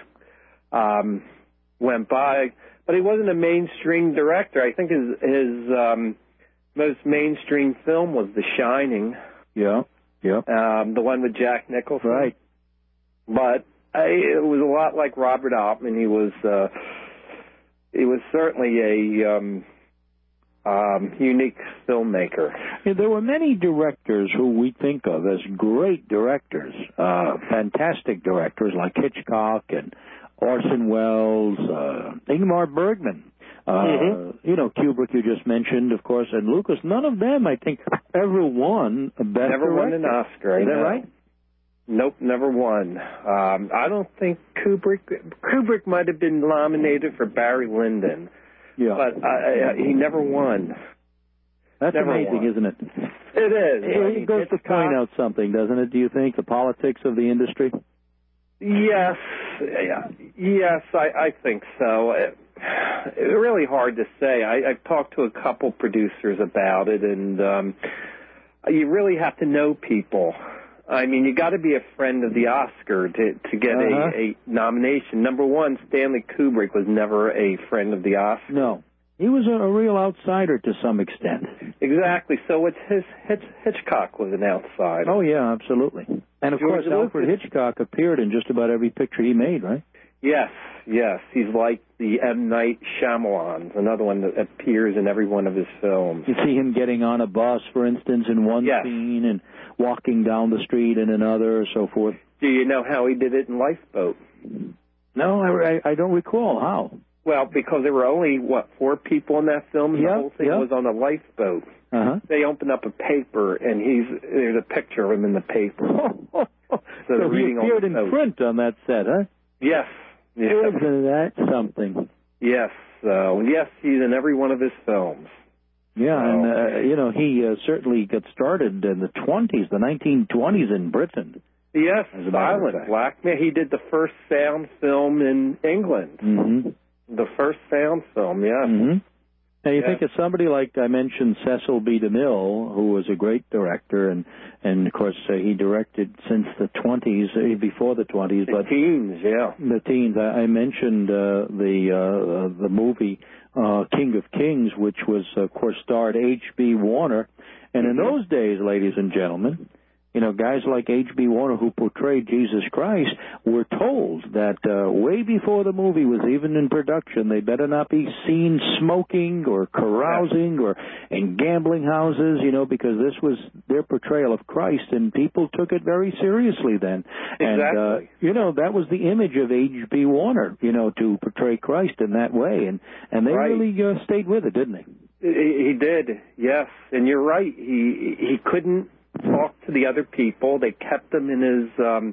um, went by. But he wasn't a mainstream director. I think his his um, most mainstream film was The Shining. Yeah, yeah. Um, the one with Jack Nicholson. Right. But I, it was a lot like Robert Altman. He was uh, he was certainly a um, um, unique filmmaker. Yeah, there were many directors who we think of as great directors, uh, fantastic directors like Hitchcock and Orson Welles, uh, Ingmar Bergman. Uh, mm-hmm. You know, Kubrick you just mentioned, of course, and Lucas. None of them, I think, ever won a Best Never Director. won an Oscar. Is that no. right? Nope, never won. Um, I don't think Kubrick. Kubrick might have been nominated for Barry Lyndon, yeah. but uh, he never won. That's never amazing, won. isn't it? It is. It, I it mean, goes to Hitchcock, point out something, doesn't it? Do you think the politics of the industry? Yes, yes, I, I think so. It, it's really hard to say. I, I've talked to a couple producers about it, and um, you really have to know people. I mean, you got to be a friend of the Oscar to to get uh-huh. a, a nomination. Number one, Stanley Kubrick was never a friend of the Oscar. No, he was a, a real outsider to some extent. Exactly. So it's his Hitch, Hitchcock was an outsider. Oh yeah, absolutely. And of George course, Alfred Lucas. Hitchcock appeared in just about every picture he made, right? Yes, yes. He's like the M. Night Shyamalan, another one that appears in every one of his films. You see him getting on a bus, for instance, in one yes. scene, and walking down the street in another, or so forth. Do you know how he did it in Lifeboat? No, I, I don't recall. How? Well, because there were only, what, four people in that film, and yep, the whole thing yep. was on a lifeboat. Uh-huh. They opened up a paper, and he's there's a picture of him in the paper. so so they're he reading appeared on the in note. print on that set, huh? Yes. yes. Isn't that something? Yes. So, yes, he's in every one of his films. Yeah, so. and, uh, you know, he uh, certainly got started in the twenties, the nineteen twenties in Britain. Yes, As silent black man. He did the first sound film in England. Mm-hmm. The first sound film, yes. Mm-hmm. Now, you yes. think of somebody like I mentioned, Cecil B. DeMille, who was a great director, and, and of course, uh, he directed since the twenties, uh, before the twenties. The but teens, yeah. The teens. I, I mentioned uh, the uh, the movie uh, King of Kings, which was, of course, starred H B. Warner. And mm-hmm. in those days, ladies and gentlemen, you know, guys like H B. Warner, who portrayed Jesus Christ, were told that uh, way before the movie was even in production, they better not be seen smoking or carousing or in gambling houses, you know, because this was their portrayal of Christ, and people took it very seriously then. Exactly. And, uh, you know, that was the image of H B. Warner, you know, to portray Christ in that way, and, and they right. really uh, stayed with it, didn't they? He, he did, yes. And you're right. He he couldn't talk to the other people. They kept him in his um,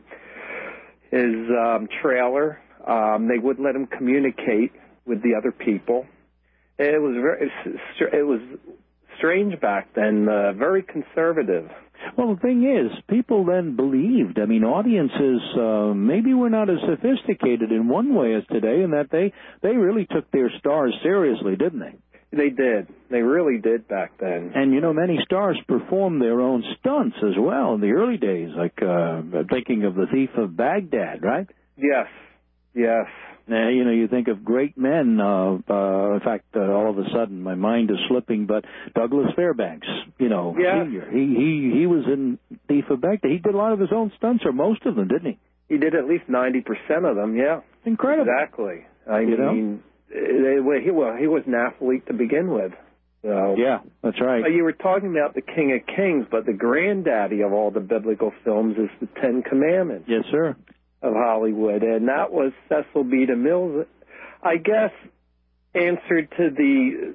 his um, trailer. Um, they wouldn't let him communicate with the other people. It was very it was strange back then. Uh, very conservative. Well, the thing is, people then believed. I mean, audiences uh, maybe were not as sophisticated in one way as today, in that they they really took their stars seriously, didn't they? They did. They really did back then. And, you know, many stars performed their own stunts as well in the early days, like uh, thinking of The Thief of Baghdad, right? Yes, yes. Now, you know, you think of great men. Uh, uh, in fact, uh, all of a sudden my mind is slipping, but Douglas Fairbanks, you know, yes. Junior, he, he, he was in Thief of Baghdad. He did a lot of his own stunts, or most of them, didn't he? He did at least ninety percent of them, yeah. Incredible. Exactly. I you mean... know? They, well, he, well, he was an athlete to begin with. So. Yeah, that's right. You were talking about the King of Kings, but the granddaddy of all the biblical films is the Ten Commandments. Yes, sir. Of Hollywood, and that was Cecil B. DeMille, I guess, answered to the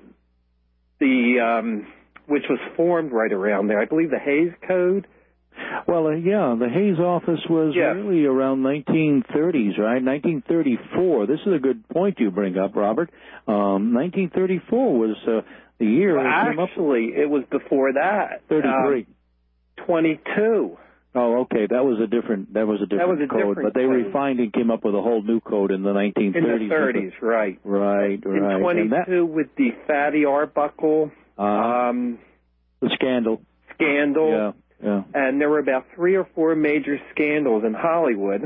the um, which was formed right around there. I believe the Hays Code. Well, uh, yeah, the Hays office was yes. really around nineteen thirties, right? nineteen thirty-four. This is a good point you bring up, Robert. Um, nineteen thirty-four was uh, the year. Well, it came actually, up it was before that. thirty-three. Um, twenty-two. Oh, okay. That was a different. That was a different that was a code. Different but they code. refined and came up with a whole new code in the nineteen thirties. In the thirties, right? Right, right. In twenty-two, that, with the Fatty Arbuckle, uh, um, the scandal. Scandal. Yeah. Yeah. And there were about three or four major scandals in Hollywood.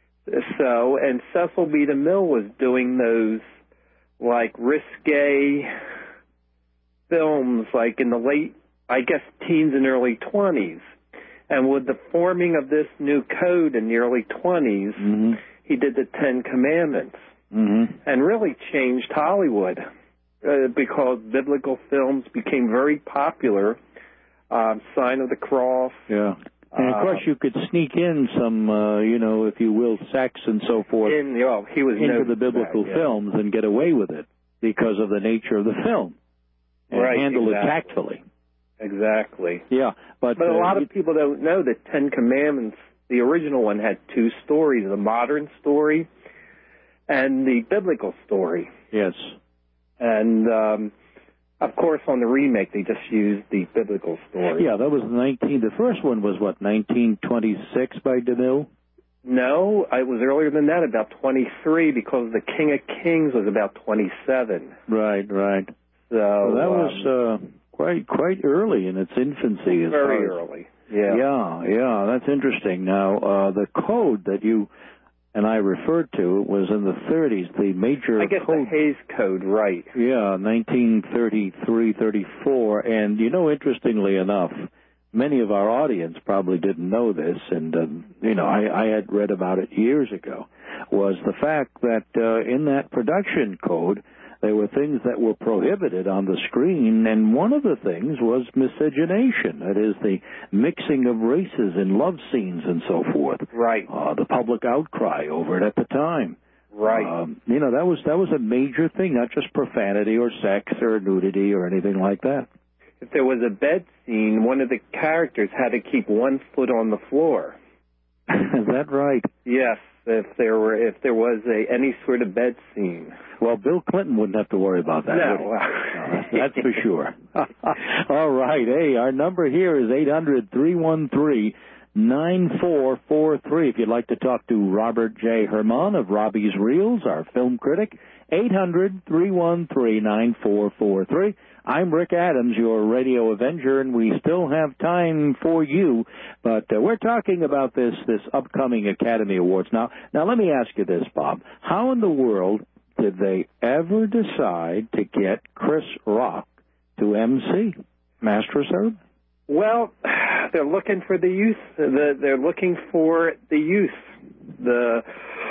So, and Cecil B. DeMille was doing those, like, risque films, like in the late, I guess, teens and early twenties. And with the forming of this new code in the early twenties, mm-hmm. he did the Ten Commandments mm-hmm. and really changed Hollywood. uh, because biblical films became very popular. Um, Sign of the Cross. Yeah. And of course, you could sneak in some, uh, you know, if you will, sex and so forth in, oh, he was into the biblical that, yeah. films and get away with it because of the nature of the film. And right, handle exactly. it tactfully. Exactly. Yeah, but but a uh, lot of people don't know that Ten Commandments, the original one, had two stories: the modern story and the biblical story. Yes. And um, of course, on the remake, they just used the biblical story. Yeah, that was nineteen. The first one was what, nineteen twenty-six by DeMille? No, it was earlier than that, about twenty-three, because the King of Kings was about twenty-seven. Right, right. So well, that um, was uh, quite quite early in its infancy. As very far as, early. Yeah. Yeah, yeah. That's interesting. Now, uh, the code that you and I referred to was in the thirties. The major I guess code, the Hays Code, right? Yeah, nineteen thirty-three, thirty-four, and you know, interestingly enough, many of our audience probably didn't know this, and uh, you know, I, I had read about it years ago. Was the fact that uh, in that production code, there were things that were prohibited on the screen, and one of the things was miscegenation. That is, the mixing of races in love scenes and so forth. Right. Uh, the public outcry over it at the time. Right. Um, you know, that was that was a major thing, not just profanity or sex or nudity or anything like that. If there was a bed scene, one of the characters had to keep one foot on the floor. Is that right? Yes. If there were, if there was a any sort of bed scene. Well, Bill Clinton wouldn't have to worry about that. No, would he? No, that's for sure. All right. Hey, our number here is eight hundred, three one three, nine four four three. If you'd like to talk to Robert J. Herman of Robbie's Reels, our film critic, eight hundred, three one three, nine four four three. I'm Rick Adams, your radio Avenger, and we still have time for you. But uh, we're talking about this this upcoming Academy Awards. Now, now let me ask you this, Bob. How in the world did they ever decide to get Chris Rock to M C Master of Ceremony? Well, they're looking for the youth. The, they're looking for the youth. The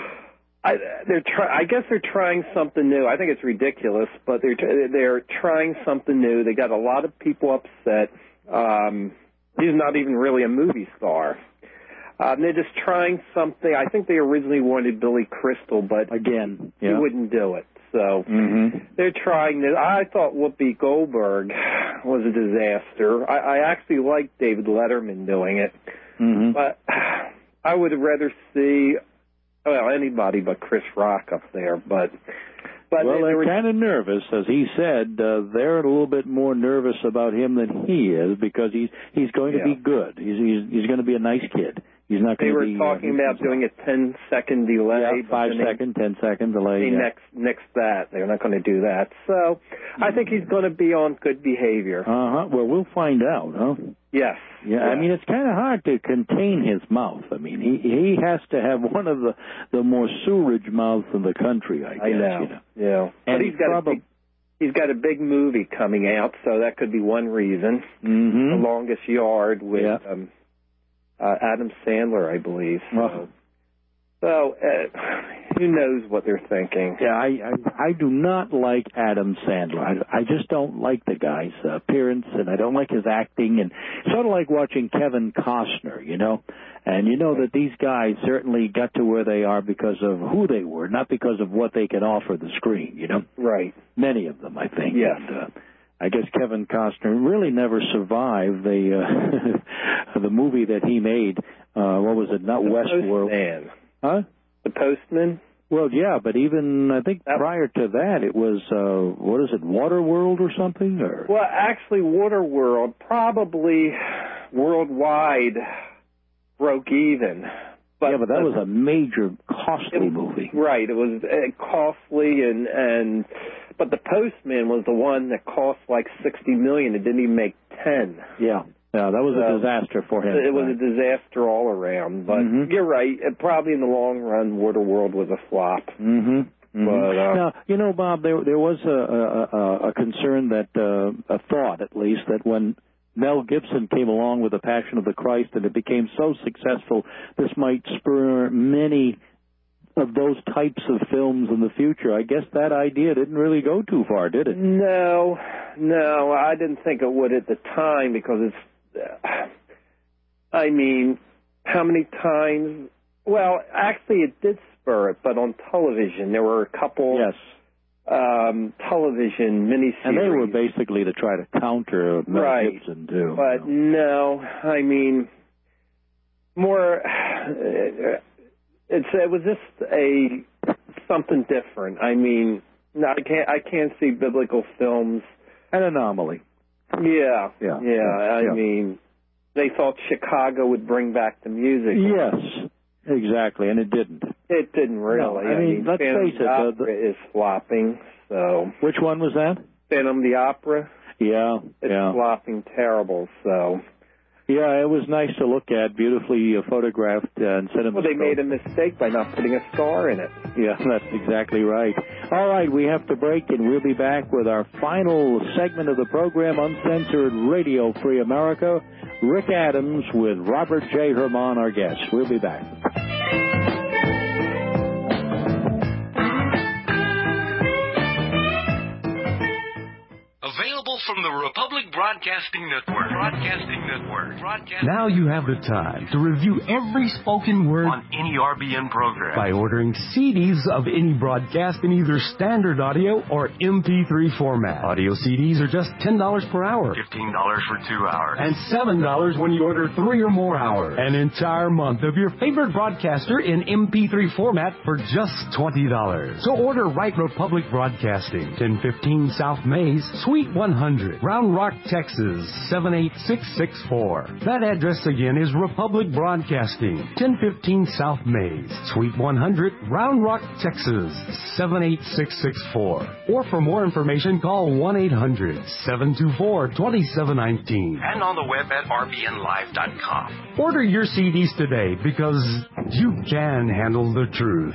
I, they're try, I guess they're trying something new. I think it's ridiculous, but they're they're trying something new. They got a lot of people upset. Um, he's not even really a movie star. Um, they're just trying something. I think they originally wanted Billy Crystal, but again, yeah. he wouldn't do it. So mm-hmm. they're trying this. I thought Whoopi Goldberg was a disaster. I, I actually liked David Letterman doing it, mm-hmm. but I would rather see. Well, anybody but Chris Rock up there, but but well, they, they're they were kind of nervous, as he said. Uh, they're a little bit more nervous about him than he is because he's he's going yeah. to be good. He's he's, he's going to be a nice kid. He's not they going were to be. talking uh, about doing a ten second delay, yeah, five but second, ten second delay. They yeah. next next that they're not going to do that. So I think he's going to be on good behavior. Uh huh. Well, we'll find out, huh? Yes. Yeah, yes. I mean, it's kind of hard to contain his mouth. I mean, he he has to have one of the the more sewerage mouths in the country, I guess. I know. You know? Yeah. And but he's got probably, a big, he's got a big movie coming out, so that could be one reason. Mm-hmm. The Longest Yard with yeah. um, uh, Adam Sandler, I believe. So, well, so uh, who knows what they're thinking? Yeah, I, I I do not like Adam Sandler. I, I just don't like the guy's uh, appearance, and I don't like his acting, and sort of like watching Kevin Costner, you know. And you know that these guys certainly got to where they are because of who they were, not because of what they can offer the screen, you know. Right. Many of them, I think. Yes. And, uh, I guess Kevin Costner really never survived the uh, the movie that he made. Uh, what was it? Not the Westworld. Postman. Huh? The Postman. Well, yeah, but even I think prior to that, it was uh, what is it, Waterworld or something? Or well, actually, Waterworld probably worldwide broke even. But yeah, but that was a major costly it, movie. Right, it was uh, costly, and and but the Postman was the one that cost like sixty million. It didn't even make ten. Yeah. Yeah, that was a so disaster for him. It was right. a disaster all around. But mm-hmm. you're right. It probably in the long run, Waterworld was a flop. Mm-hmm. Mm-hmm. But, uh, now, you know, Bob, there there was a, a, a concern that, uh, a thought at least, that when Mel Gibson came along with The Passion of the Christ and it became so successful, this might spur many of those types of films in the future. I guess that idea didn't really go too far, did it? No, no, I didn't think it would at the time because it's, uh, I mean, how many times? Well, actually it did spur it, but on television there were a couple yes. um, television miniseries. And they were basically to try to counter Mel right. Gibson, too. But you know. no, I mean, more... Uh, It's, it was just a something different. I mean, no, I can't I can't see biblical films. An anomaly. Yeah, yeah. yeah. yeah I yeah. mean, they thought Chicago would bring back the music. Yes, exactly, and it didn't. It didn't really. No, I, I mean, mean, let's Phantom face it. the The, Opera is flopping. So which one was that? Phantom the Opera. Yeah, it's yeah. flopping terrible. So. Yeah, it was nice to look at, beautifully uh, photographed uh, and cinemascope. Well, they made a mistake by not putting a star in it. Yeah, that's exactly right. All right, we have to break, and we'll be back with our final segment of the program, Uncensored Radio Free America. Rick Adams with Robert J. Herman, our guest. We'll be back. Available from the Republic Broadcasting Network. Broadcasting Network. Broadcasting now you have the time to review every spoken word on any R B N program by ordering C Ds of any broadcast in either standard audio or M P three format. Audio C Ds are just ten dollars per hour. fifteen dollars for two hours. And seven dollars when you order three or more hours. An entire month of your favorite broadcaster in M P three format for just twenty dollars. So order right Republic Broadcasting, ten fifteen South Mays, Suite one hundred, Round Rock, Texas, seven eight six six four. That address again is Republic Broadcasting, ten fifteen South Mays, Suite one hundred, Round Rock, Texas, seven eight six six four. Or for more information, call one eight hundred seven two four two seven one nine. And on the web at R B N live dot com. Order your C Ds today because you can handle the truth.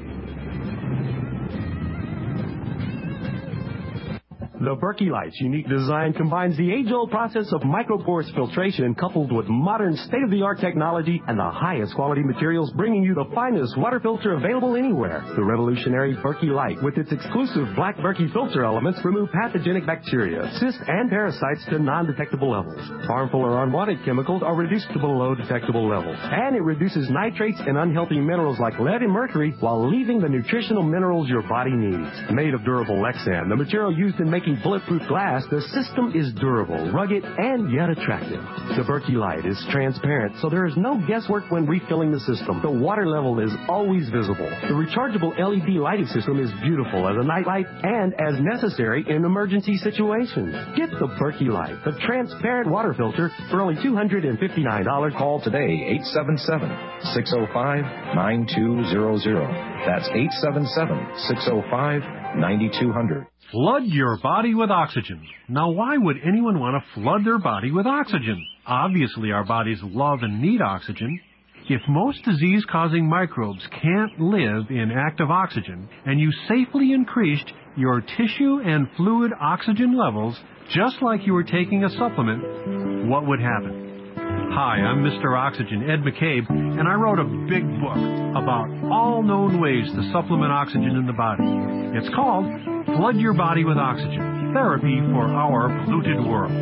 The Berkey Light's unique design combines the age-old process of microporous filtration coupled with modern state-of-the-art technology and the highest quality materials, bringing you the finest water filter available anywhere. The revolutionary Berkey Light, with its exclusive black Berkey filter elements, remove pathogenic bacteria, cysts, and parasites to non-detectable levels. Harmful or unwanted chemicals are reduced to below detectable levels. And it reduces nitrates and unhealthy minerals like lead and mercury while leaving the nutritional minerals your body needs. Made of durable Lexan, the material used in making bulletproof glass, the system is durable, rugged, and yet attractive. The Berkey Light is transparent, so there is no guesswork when refilling the system. The water level is always visible. The rechargeable L E D lighting system is beautiful as a nightlight and as necessary in emergency situations. Get the Berkey Light, the transparent water filter, for only two hundred fifty-nine dollars. Call today, eight seven seven, six oh five, nine two zero zero. That's eight seven seven, six oh five, nine two zero zero. Flood your body with oxygen. Now, why would anyone want to flood their body with oxygen? Obviously, our bodies love and need oxygen. If most disease-causing microbes can't live in active oxygen, and you safely increased your tissue and fluid oxygen levels just like you were taking a supplement, what would happen? Hi, I'm Mister Oxygen, Ed McCabe, and I wrote a big book about all known ways to supplement oxygen in the body. It's called Flood Your Body with Oxygen, Therapy for Our Polluted World.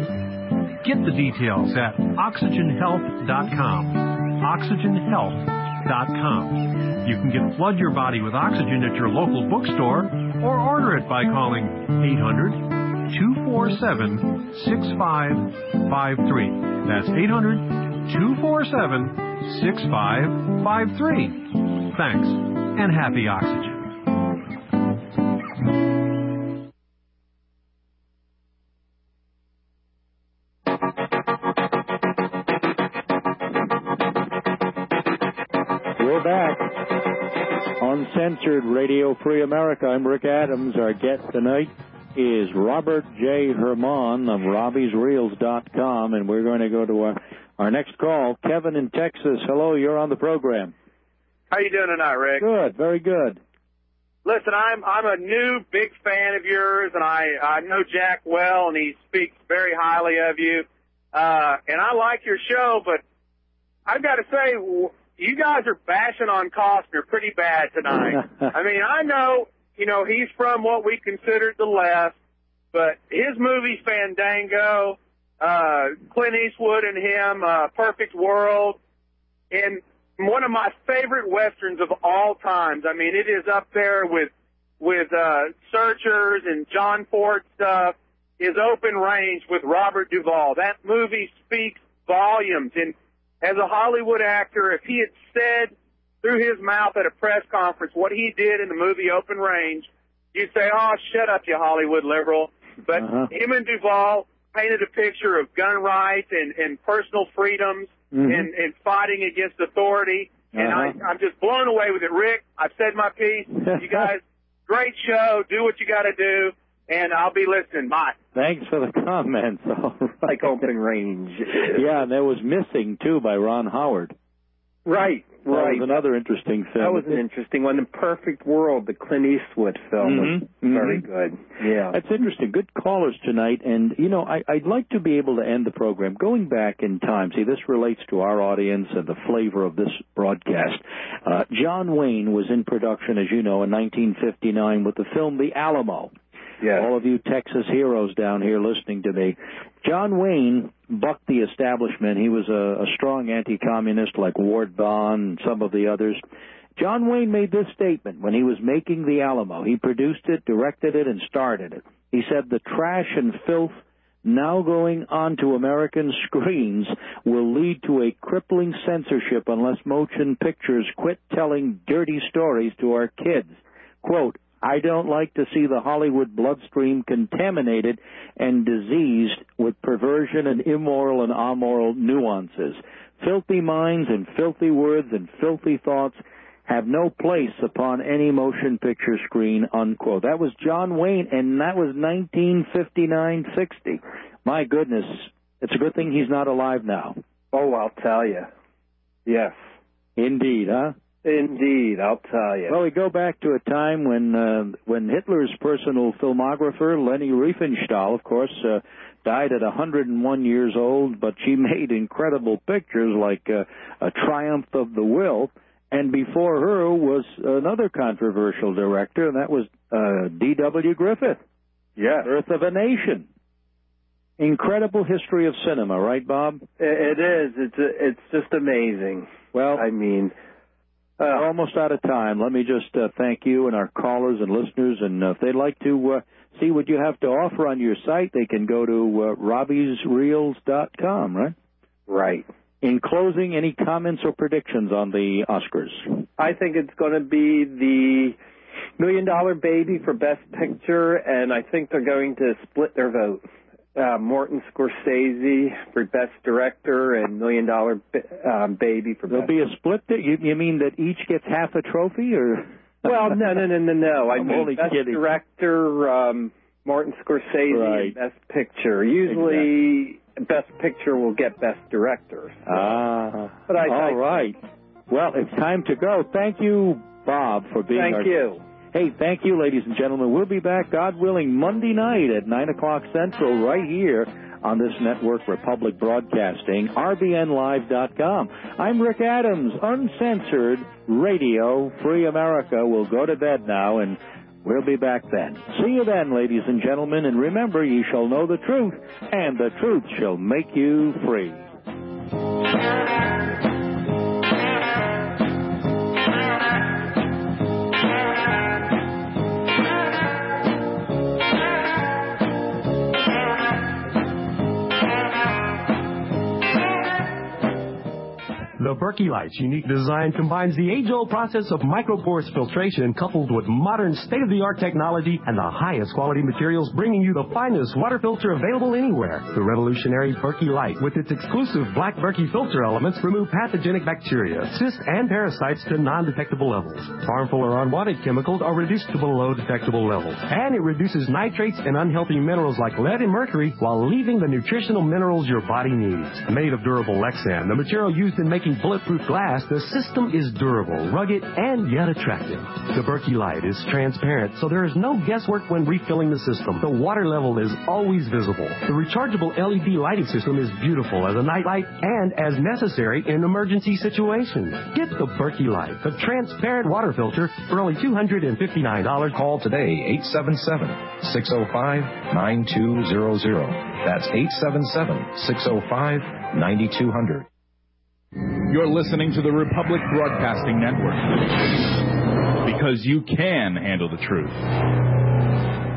Get the details at oxygen health dot com. oxygen health dot com. You can get Flood Your Body with Oxygen at your local bookstore or order it by calling eight hundred, two four seven, six five five three. That's eight hundred, two four seven, six five five three. Thanks, and happy oxygen. We're back. Uncensored Radio Free America. I'm Rick Adams. Our guest tonight is Robert J. Herman of robbies reels dot com, and we're going to go to our, our next call. Kevin in Texas. Hello, you're on the program. How you doing tonight, Rick? Good, very good. Listen, I'm I'm a new big fan of yours, and I, I know Jack well, and he speaks very highly of you. Uh, and I like your show, but I've got to say, you guys are bashing on Costner pretty bad tonight. I mean, I know, you know, he's from what we considered the left, but his movies, Fandango, uh, Clint Eastwood and him, uh, Perfect World, and one of my favorite Westerns of all times. I mean, it is up there with, with, uh, Searchers and John Ford stuff, is Open Range with Robert Duvall. That movie speaks volumes. And as a Hollywood actor, if he had said through his mouth at a press conference what he did in the movie Open Range, you'd say, oh, shut up, you Hollywood liberal. But uh-huh. him and Duvall painted a picture of gun rights and, and personal freedoms mm-hmm. and, and fighting against authority. Uh-huh. And I, I'm just blown away with it. Rick, I've said my piece. You guys, great show. Do what you got to do. And I'll be listening. Bye. Thanks for the comments. All right. Like Open Range. Yeah, and there was Missing, too, by Ron Howard. Right, that right. That was another interesting film. That was an interesting one. The Perfect World, the Clint Eastwood film, mm-hmm. was very mm-hmm. good. Yeah. That's interesting. Good callers tonight. And, you know, I, I'd like to be able to end the program going back in time. See, this relates to our audience and the flavor of this broadcast. Uh, John Wayne was in production, as you know, in nineteen fifty-nine with the film The Alamo. Yeah. All of you Texas heroes down here listening to me. John Wayne bucked the establishment. He was a, a strong anti-communist like Ward Bond and some of the others. John Wayne made this statement when he was making The Alamo. He produced it, directed it, and started it. He said, the trash and filth now going onto American screens will lead to a crippling censorship unless motion pictures quit telling dirty stories to our kids. Quote, I don't like to see the Hollywood bloodstream contaminated and diseased with perversion and immoral and amoral nuances. Filthy minds and filthy words and filthy thoughts have no place upon any motion picture screen, unquote. That was John Wayne, and that was nineteen fifty-nine sixty. My goodness, it's a good thing he's not alive now. Oh, I'll tell you. Yes. Indeed, huh? Indeed, I'll tell you. Well, we go back to a time when uh, when Hitler's personal filmographer, Leni Riefenstahl, of course, uh, died at one hundred one years old, but she made incredible pictures like uh, A Triumph of the Will, and before her was another controversial director, and that was uh, D W Griffith. Yeah. Birth of a Nation. Incredible history of cinema, right, Bob? It is. It's it's just amazing. Well, I mean... Uh, We're almost out of time. Let me just uh, thank you and our callers and listeners. And uh, if they'd like to uh, see what you have to offer on your site, they can go to uh, robbies reels dot com, right? Right. In closing, any comments or predictions on the Oscars? I think it's going to be the Million Dollar Baby for Best Picture, and I think they're going to split their vote. Uh, Martin Scorsese for Best Director and Million Dollar um, Baby for There'll Best... There'll be a split? That you, you mean that each gets half a trophy, or...? Well, no, no, no, no, no. I I'm mean, only Best kidding. Director, um, Martin Scorsese, right. and Best Picture. Usually, exactly. Best Picture will get Best Director. So. Ah, but I, all I, right. Well, it's time to go. Thank you, Bob, for being thank our... Thank you. Hey, thank you, ladies and gentlemen. We'll be back, God willing, Monday night at nine o'clock Central right here on this network, Republic Broadcasting, R B N live dot com. I'm Rick Adams, Uncensored Radio, Free America. We'll go to bed now, and we'll be back then. See you then, ladies and gentlemen, and remember, ye shall know the truth, and the truth shall make you free. The Berkey Light's unique design combines the age-old process of microporous filtration coupled with modern state-of-the-art technology and the highest quality materials, bringing you the finest water filter available anywhere. The revolutionary Berkey Light, with its exclusive black Berkey filter elements, remove pathogenic bacteria, cysts, and parasites to non-detectable levels. Harmful or unwanted chemicals are reduced to below detectable levels. And it reduces nitrates and unhealthy minerals like lead and mercury while leaving the nutritional minerals your body needs. Made of durable Lexan, the material used in making bulletproof glass, the system is durable, rugged, and yet attractive. The Berkey Light is transparent, so there is no guesswork when refilling the system. The water level is always visible. The rechargeable L E D lighting system is beautiful as a night light and as necessary in emergency situations. Get the Berkey Light, the transparent water filter, for only two hundred fifty-nine dollars. Call today, eight seven seven, six oh five, nine two zero zero. That's eight seven seven, six oh five, nine two zero zero. You're listening to the Republic Broadcasting Network. Because you can handle the truth.